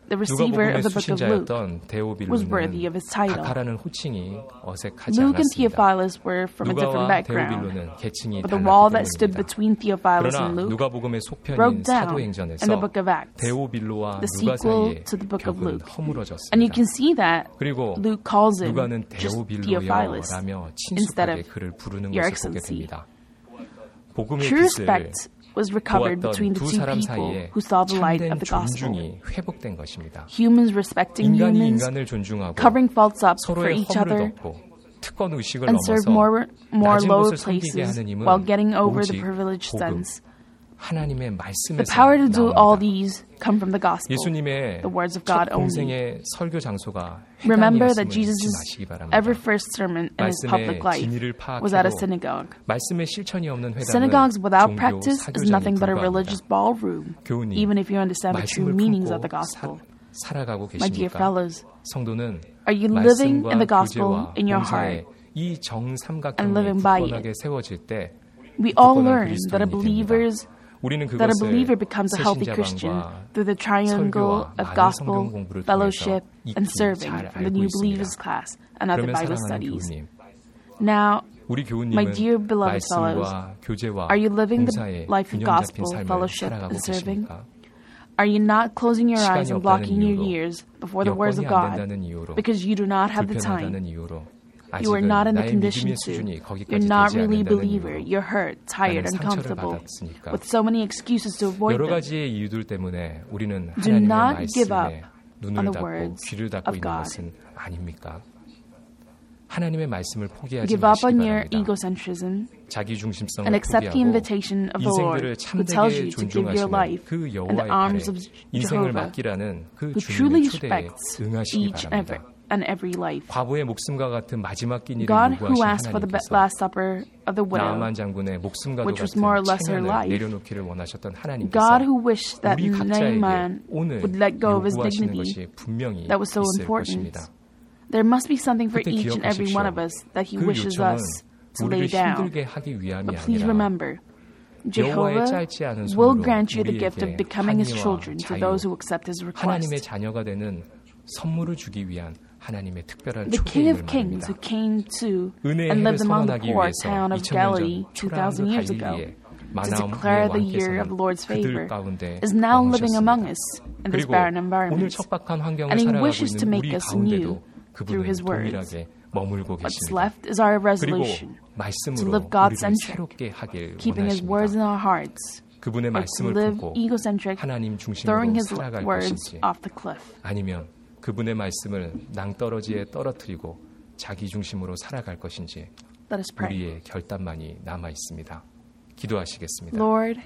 Speaker 1: the receiver of the book of Luke,
Speaker 2: 수신자였던
Speaker 1: was worthy of his title.
Speaker 2: 각하라는 호칭이 어색하지
Speaker 1: Luke and
Speaker 2: 않았습니다.
Speaker 1: Theophilus were from a different
Speaker 2: 누가와
Speaker 1: background,
Speaker 2: 데오빌로는 계층이
Speaker 1: but the wall that stood
Speaker 2: 달랐기 때문입니다.
Speaker 1: between Theophilus
Speaker 2: 그러나
Speaker 1: and Luke
Speaker 2: 누가복음의
Speaker 1: broke
Speaker 2: 속편인
Speaker 1: down
Speaker 2: 사도행전에서
Speaker 1: in the book of Acts,
Speaker 2: 데오빌로와
Speaker 1: the
Speaker 2: 누가
Speaker 1: sequel
Speaker 2: 사이에
Speaker 1: to the book of
Speaker 2: 벽은
Speaker 1: Luke. And you
Speaker 2: 허물어졌습니다.
Speaker 1: can see that
Speaker 2: 그리고
Speaker 1: Luke calls him
Speaker 2: 누가는
Speaker 1: just Theophilus
Speaker 2: 데오빌로여라며
Speaker 1: instead
Speaker 2: 친숙하게
Speaker 1: of
Speaker 2: 그를 부르는
Speaker 1: Your
Speaker 2: 것을 보게
Speaker 1: Excellency.
Speaker 2: 됩니다. 복음의
Speaker 1: True
Speaker 2: 빛을
Speaker 1: respect was recovered between
Speaker 2: 보았던
Speaker 1: the
Speaker 2: 두
Speaker 1: two
Speaker 2: 사람
Speaker 1: people
Speaker 2: 사이에
Speaker 1: who saw the light
Speaker 2: 참된
Speaker 1: of the gospel.
Speaker 2: 존중이 회복된 것입니다.
Speaker 1: Humans respecting
Speaker 2: 인간이
Speaker 1: humans,
Speaker 2: 인간을 존중하고
Speaker 1: covering faults up for
Speaker 2: 서로의
Speaker 1: each
Speaker 2: 허물을
Speaker 1: other,
Speaker 2: 덮고 특권 의식을
Speaker 1: and serve
Speaker 2: 넘어서
Speaker 1: more, more
Speaker 2: 낮은
Speaker 1: lower
Speaker 2: 곳을 섬기게
Speaker 1: places
Speaker 2: 하는 힘은
Speaker 1: while getting over the
Speaker 2: 오직
Speaker 1: privileged
Speaker 2: 복음,
Speaker 1: sense.
Speaker 2: 하나님의
Speaker 1: The
Speaker 2: 말씀에서
Speaker 1: power to do all
Speaker 2: 나옵니다.
Speaker 1: these come from the gospel.
Speaker 2: 예수님의
Speaker 1: the words of
Speaker 2: 첫
Speaker 1: God only.
Speaker 2: 공생의 설교 장소가
Speaker 1: Remember
Speaker 2: 회당이었음을
Speaker 1: that
Speaker 2: 잊지
Speaker 1: Jesus'
Speaker 2: 마시기 바랍니다.
Speaker 1: ever first sermon in his public
Speaker 2: 말씀의
Speaker 1: life
Speaker 2: 진리를
Speaker 1: was at a
Speaker 2: 파악해도
Speaker 1: synagogue.
Speaker 2: 말씀의 실천이 없는 회당은
Speaker 1: Synagogues without
Speaker 2: 종교
Speaker 1: practice is
Speaker 2: 사교장에
Speaker 1: nothing but a
Speaker 2: 불과합니다.
Speaker 1: religious ballroom,
Speaker 2: 교우님,
Speaker 1: even if you understand the true
Speaker 2: 말씀을
Speaker 1: meanings of
Speaker 2: 품고
Speaker 1: the gospel.
Speaker 2: 사, 살아가고
Speaker 1: My dear
Speaker 2: 계십니까?
Speaker 1: fellows,
Speaker 2: 성도는
Speaker 1: are you living in the
Speaker 2: 말씀과
Speaker 1: gospel
Speaker 2: 교제와
Speaker 1: in your
Speaker 2: 봉사의
Speaker 1: heart?
Speaker 2: 이
Speaker 1: and
Speaker 2: 정삼각형이
Speaker 1: living by
Speaker 2: 굳건하게 세워질 때
Speaker 1: We all
Speaker 2: 굳건한
Speaker 1: learn that a
Speaker 2: 그리스도인이
Speaker 1: believers
Speaker 2: 됩니다. 우리는
Speaker 1: that a
Speaker 2: 그것을
Speaker 1: believer becomes a healthy
Speaker 2: 새신자
Speaker 1: Christian
Speaker 2: 방과
Speaker 1: through the triangle
Speaker 2: 설교와
Speaker 1: of
Speaker 2: 많은
Speaker 1: gospel,
Speaker 2: 성경 공부를
Speaker 1: fellowship,
Speaker 2: 통해서
Speaker 1: and
Speaker 2: 익히
Speaker 1: serving
Speaker 2: 잘
Speaker 1: from the
Speaker 2: 알고
Speaker 1: new
Speaker 2: 있습니다.
Speaker 1: believers class and other
Speaker 2: 그러면
Speaker 1: Bible
Speaker 2: 사랑하는
Speaker 1: studies.
Speaker 2: 교우님,
Speaker 1: Now,
Speaker 2: 우리
Speaker 1: my
Speaker 2: 교우님은
Speaker 1: dear beloved fellows,
Speaker 2: 말씀과 교제와
Speaker 1: are you living the
Speaker 2: 봉사의
Speaker 1: life of
Speaker 2: 균형 잡힌
Speaker 1: gospel,
Speaker 2: 삶을
Speaker 1: fellowship,
Speaker 2: 살아가고
Speaker 1: and serving?
Speaker 2: 계십니까?
Speaker 1: Are you not closing your eyes
Speaker 2: 시간이
Speaker 1: and blocking your
Speaker 2: 없다는
Speaker 1: ears before the words of
Speaker 2: 여건이 안
Speaker 1: God
Speaker 2: 된다는 이유로
Speaker 1: because you do not have the time?
Speaker 2: 불편하다는 이유로
Speaker 1: You are
Speaker 2: 아직은
Speaker 1: not in the
Speaker 2: 나의
Speaker 1: condition
Speaker 2: 믿음의
Speaker 1: to.
Speaker 2: 수준이
Speaker 1: You're
Speaker 2: 거기까지
Speaker 1: not
Speaker 2: 되지
Speaker 1: really a
Speaker 2: 않는다는
Speaker 1: believer.
Speaker 2: 이유로
Speaker 1: You're hurt, tired,
Speaker 2: 나는 상처를
Speaker 1: uncomfortable,
Speaker 2: 받았으니까
Speaker 1: with so many excuses to avoid
Speaker 2: 여러
Speaker 1: them.
Speaker 2: 가지의 이유들 때문에 우리는
Speaker 1: Do
Speaker 2: 하나님의
Speaker 1: not give
Speaker 2: 말씀에
Speaker 1: up
Speaker 2: 눈을
Speaker 1: on the
Speaker 2: 닫고
Speaker 1: words
Speaker 2: 귀를 닫고
Speaker 1: of
Speaker 2: 있는
Speaker 1: God.
Speaker 2: 것은 아닙니까? 하나님의 말씀을 포기하지
Speaker 1: Give up
Speaker 2: 마시기
Speaker 1: on your
Speaker 2: 바랍니다.
Speaker 1: egocentrism
Speaker 2: 자기 중심성을
Speaker 1: and accept the
Speaker 2: 포기하고
Speaker 1: invitation of the Lord
Speaker 2: 인생들을
Speaker 1: who tells
Speaker 2: 참되게
Speaker 1: you to give your
Speaker 2: 존중하시는
Speaker 1: life
Speaker 2: 그
Speaker 1: in the
Speaker 2: 여호와의
Speaker 1: arms
Speaker 2: 발에
Speaker 1: of
Speaker 2: 인생을
Speaker 1: Jehovah,
Speaker 2: 맡기라는 그
Speaker 1: who truly
Speaker 2: 주님의 초대에
Speaker 1: respects
Speaker 2: 응하시기
Speaker 1: each and every,
Speaker 2: 바랍니다.
Speaker 1: and every life.
Speaker 2: 과부의 목숨과 같은 마지막 끼니를
Speaker 1: God who
Speaker 2: 요구하신
Speaker 1: asked for the
Speaker 2: 하나님께서
Speaker 1: Last Supper of the widow,
Speaker 2: 나아만 장군의 목숨과도
Speaker 1: which was more or
Speaker 2: 같은
Speaker 1: less her
Speaker 2: 체면을
Speaker 1: life,
Speaker 2: 내려놓기를 원하셨던 하나님께서
Speaker 1: God who wished that
Speaker 2: 우리 각자에게
Speaker 1: Naaman
Speaker 2: 오늘
Speaker 1: would let go of his
Speaker 2: 요구하시는
Speaker 1: dignity
Speaker 2: 것이 분명히
Speaker 1: that was so
Speaker 2: 있을
Speaker 1: important.
Speaker 2: 것입니다.
Speaker 1: There must be something for
Speaker 2: 그때
Speaker 1: each and every
Speaker 2: 기억하십시오.
Speaker 1: one of us that He
Speaker 2: 그
Speaker 1: wishes
Speaker 2: 요청은
Speaker 1: us to lay
Speaker 2: 우리를
Speaker 1: down.
Speaker 2: 힘들게 하기 위함이
Speaker 1: But please
Speaker 2: 아니라
Speaker 1: remember,
Speaker 2: 여호와의
Speaker 1: Jehovah
Speaker 2: 짧지 않은
Speaker 1: will
Speaker 2: 손으로
Speaker 1: grant you the gift of
Speaker 2: 우리에게
Speaker 1: becoming His
Speaker 2: 항의와
Speaker 1: children to
Speaker 2: 자유,
Speaker 1: those who accept His
Speaker 2: 하나님의
Speaker 1: request.
Speaker 2: 자녀가 되는 선물을 주기 위한 하나님의 특별한
Speaker 1: The King
Speaker 2: 초대임을
Speaker 1: of Kings
Speaker 2: 말입니다.
Speaker 1: who came to
Speaker 2: 은혜의
Speaker 1: and
Speaker 2: 해를
Speaker 1: lived among the
Speaker 2: 선언하기
Speaker 1: poor
Speaker 2: 위해서
Speaker 1: town of
Speaker 2: 이천 년
Speaker 1: Galilee
Speaker 2: 전
Speaker 1: two
Speaker 2: 초라한 그
Speaker 1: thousand years ago
Speaker 2: 갈릴리에
Speaker 1: to
Speaker 2: 마나움의
Speaker 1: declare the year of the Lord's
Speaker 2: 왕께서는 그들
Speaker 1: favor
Speaker 2: 가운데
Speaker 1: is now living among
Speaker 2: 머무셨습니다.
Speaker 1: us in this
Speaker 2: 그리고
Speaker 1: barren
Speaker 2: 오늘
Speaker 1: environment.
Speaker 2: 척박한 환경을
Speaker 1: And He
Speaker 2: 살아가고
Speaker 1: wishes to
Speaker 2: 있는
Speaker 1: make
Speaker 2: 우리
Speaker 1: us new
Speaker 2: 가운데도
Speaker 1: through
Speaker 2: 그분은
Speaker 1: His words.
Speaker 2: 동일하게 머물고
Speaker 1: What's
Speaker 2: 계십니다.
Speaker 1: left is our
Speaker 2: 그리고
Speaker 1: resolution to
Speaker 2: 말씀으로
Speaker 1: live
Speaker 2: 우리를
Speaker 1: God-centric,
Speaker 2: 새롭게 하길
Speaker 1: keeping His words in
Speaker 2: 원하십니다.
Speaker 1: our hearts,
Speaker 2: 그분의
Speaker 1: or to
Speaker 2: 말씀을
Speaker 1: live
Speaker 2: 품고
Speaker 1: egocentric,
Speaker 2: 하나님
Speaker 1: throwing
Speaker 2: 중심으로
Speaker 1: His
Speaker 2: 살아갈
Speaker 1: words
Speaker 2: 것인지
Speaker 1: off the cliff.
Speaker 2: 아니면 그분의 말씀을 낭떠러지에 떨어뜨리고 자기 중심으로 살아갈 것인지
Speaker 1: Let us pray.
Speaker 2: 우리의 결단만이 남아 있습니다. 기도하시겠습니다.
Speaker 1: Lord,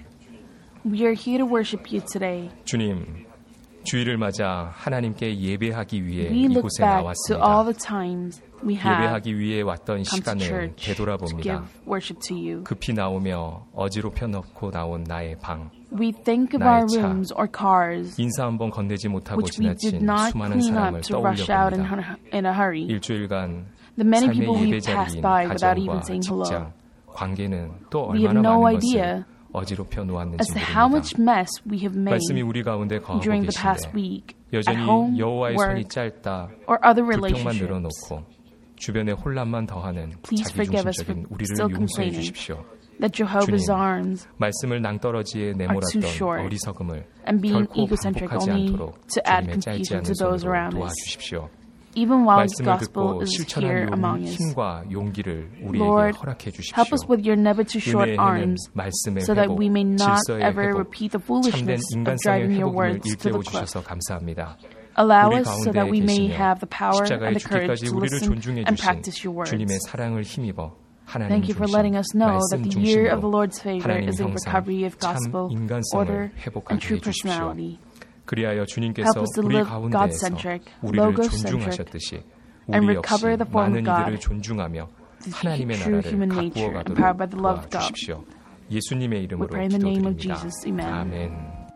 Speaker 1: we are here to worship You today.
Speaker 2: 주님, 주일을 맞아 하나님께 예배하기 위해
Speaker 1: We look
Speaker 2: 이곳에
Speaker 1: back to all
Speaker 2: 나왔습니다.
Speaker 1: the times we have
Speaker 2: 예배하기 위해 왔던
Speaker 1: come to
Speaker 2: 시간을
Speaker 1: church to
Speaker 2: 되돌아봅니다.
Speaker 1: give worship to You.
Speaker 2: 급히 나오며 어지럽혀 넣고 나온 나의 방,
Speaker 1: We think of
Speaker 2: 나의
Speaker 1: our
Speaker 2: 차,
Speaker 1: rooms or cars,
Speaker 2: 인사 한번 건네지 못하고
Speaker 1: which we did
Speaker 2: 지나친
Speaker 1: not
Speaker 2: 수많은
Speaker 1: clean
Speaker 2: 사람을
Speaker 1: up to rush out in,
Speaker 2: 떠올려 봅니다.
Speaker 1: hu- in a hurry.
Speaker 2: 일주일간
Speaker 1: The many
Speaker 2: 삶의
Speaker 1: people we
Speaker 2: 예배
Speaker 1: passed
Speaker 2: 자리인
Speaker 1: by without even
Speaker 2: 가정과
Speaker 1: saying hello.
Speaker 2: 직장, 관계는 또
Speaker 1: We have
Speaker 2: 얼마나
Speaker 1: no
Speaker 2: 많은
Speaker 1: idea
Speaker 2: 것을 어지럽혀
Speaker 1: as
Speaker 2: 놓았는지
Speaker 1: to how much
Speaker 2: 모릅니다.
Speaker 1: mess we have made
Speaker 2: 말씀이 우리 가운데 거하고
Speaker 1: during the past
Speaker 2: 계신데
Speaker 1: week at
Speaker 2: 여전히
Speaker 1: home,
Speaker 2: 여호와의 손이
Speaker 1: work,
Speaker 2: 짧다,
Speaker 1: or other
Speaker 2: 불평만
Speaker 1: relationships.
Speaker 2: 늘어놓고 주변에 혼란만 더하는
Speaker 1: Please forgive us for
Speaker 2: 자기중심적인 우리를
Speaker 1: still
Speaker 2: 용서해
Speaker 1: complaining
Speaker 2: 주십시오.
Speaker 1: That Jehovah's
Speaker 2: 주님,
Speaker 1: arms
Speaker 2: 말씀을 낭떠러지에
Speaker 1: too
Speaker 2: 내몰았던
Speaker 1: short
Speaker 2: 어리석음을
Speaker 1: and being
Speaker 2: 결코
Speaker 1: egocentric
Speaker 2: 반복하지
Speaker 1: only
Speaker 2: 않도록
Speaker 1: to add
Speaker 2: 주님의 짧지
Speaker 1: confusion
Speaker 2: 않은
Speaker 1: to those
Speaker 2: 손으로
Speaker 1: around us.
Speaker 2: 도와주십시오.
Speaker 1: Even while the
Speaker 2: 말씀을
Speaker 1: gospel
Speaker 2: 듣고
Speaker 1: is
Speaker 2: 실천할
Speaker 1: here among us.
Speaker 2: 힘과 용기를 우리에게
Speaker 1: Lord,
Speaker 2: 허락해 주십시오.
Speaker 1: help us with your never too short
Speaker 2: 은혜의 해는
Speaker 1: arms
Speaker 2: 말씀의
Speaker 1: so that
Speaker 2: 회복,
Speaker 1: we may not
Speaker 2: 질서의
Speaker 1: ever
Speaker 2: 회복,
Speaker 1: repeat the
Speaker 2: 참된
Speaker 1: foolishness of
Speaker 2: 인간성의
Speaker 1: driving your
Speaker 2: 회복임을
Speaker 1: words to
Speaker 2: 일깨워
Speaker 1: the cliff.
Speaker 2: 주셔서 감사합니다.
Speaker 1: Allow
Speaker 2: 우리
Speaker 1: us so that
Speaker 2: 가운데
Speaker 1: we may
Speaker 2: 계시며
Speaker 1: have the power
Speaker 2: 십자가에
Speaker 1: and the courage
Speaker 2: 죽기까지
Speaker 1: to
Speaker 2: 우리를
Speaker 1: listen
Speaker 2: 존중해
Speaker 1: and
Speaker 2: 주신
Speaker 1: practice your words.
Speaker 2: 주님의 사랑을 힘입어 하나님
Speaker 1: Thank you for
Speaker 2: 중심,
Speaker 1: letting us know that
Speaker 2: 말씀
Speaker 1: the year of the
Speaker 2: 중심으로
Speaker 1: Lord's favor
Speaker 2: 하나님
Speaker 1: is the
Speaker 2: 형상,
Speaker 1: recovery of
Speaker 2: 참
Speaker 1: gospel,
Speaker 2: 인간성을
Speaker 1: order, and
Speaker 2: 회복하게
Speaker 1: true
Speaker 2: 해주십시오.
Speaker 1: personality.
Speaker 2: 그리하여
Speaker 1: Help
Speaker 2: 주님께서
Speaker 1: us to
Speaker 2: 우리
Speaker 1: live
Speaker 2: 가운데에서
Speaker 1: God-centric,
Speaker 2: 우리를
Speaker 1: logo-centric,
Speaker 2: 존중하셨듯이
Speaker 1: and
Speaker 2: 우리 역시
Speaker 1: recover the form
Speaker 2: 많은
Speaker 1: of God,
Speaker 2: 이들을 존중하며
Speaker 1: the
Speaker 2: 하나님의
Speaker 1: true
Speaker 2: 나라를
Speaker 1: human
Speaker 2: 가꾸어
Speaker 1: nature,
Speaker 2: 가도록
Speaker 1: empowered by the love of God.
Speaker 2: 도와주십시오. 예수님의 이름으로
Speaker 1: We pray in the name of
Speaker 2: 기도드립니다.
Speaker 1: Jesus. Amen.
Speaker 2: 아멘.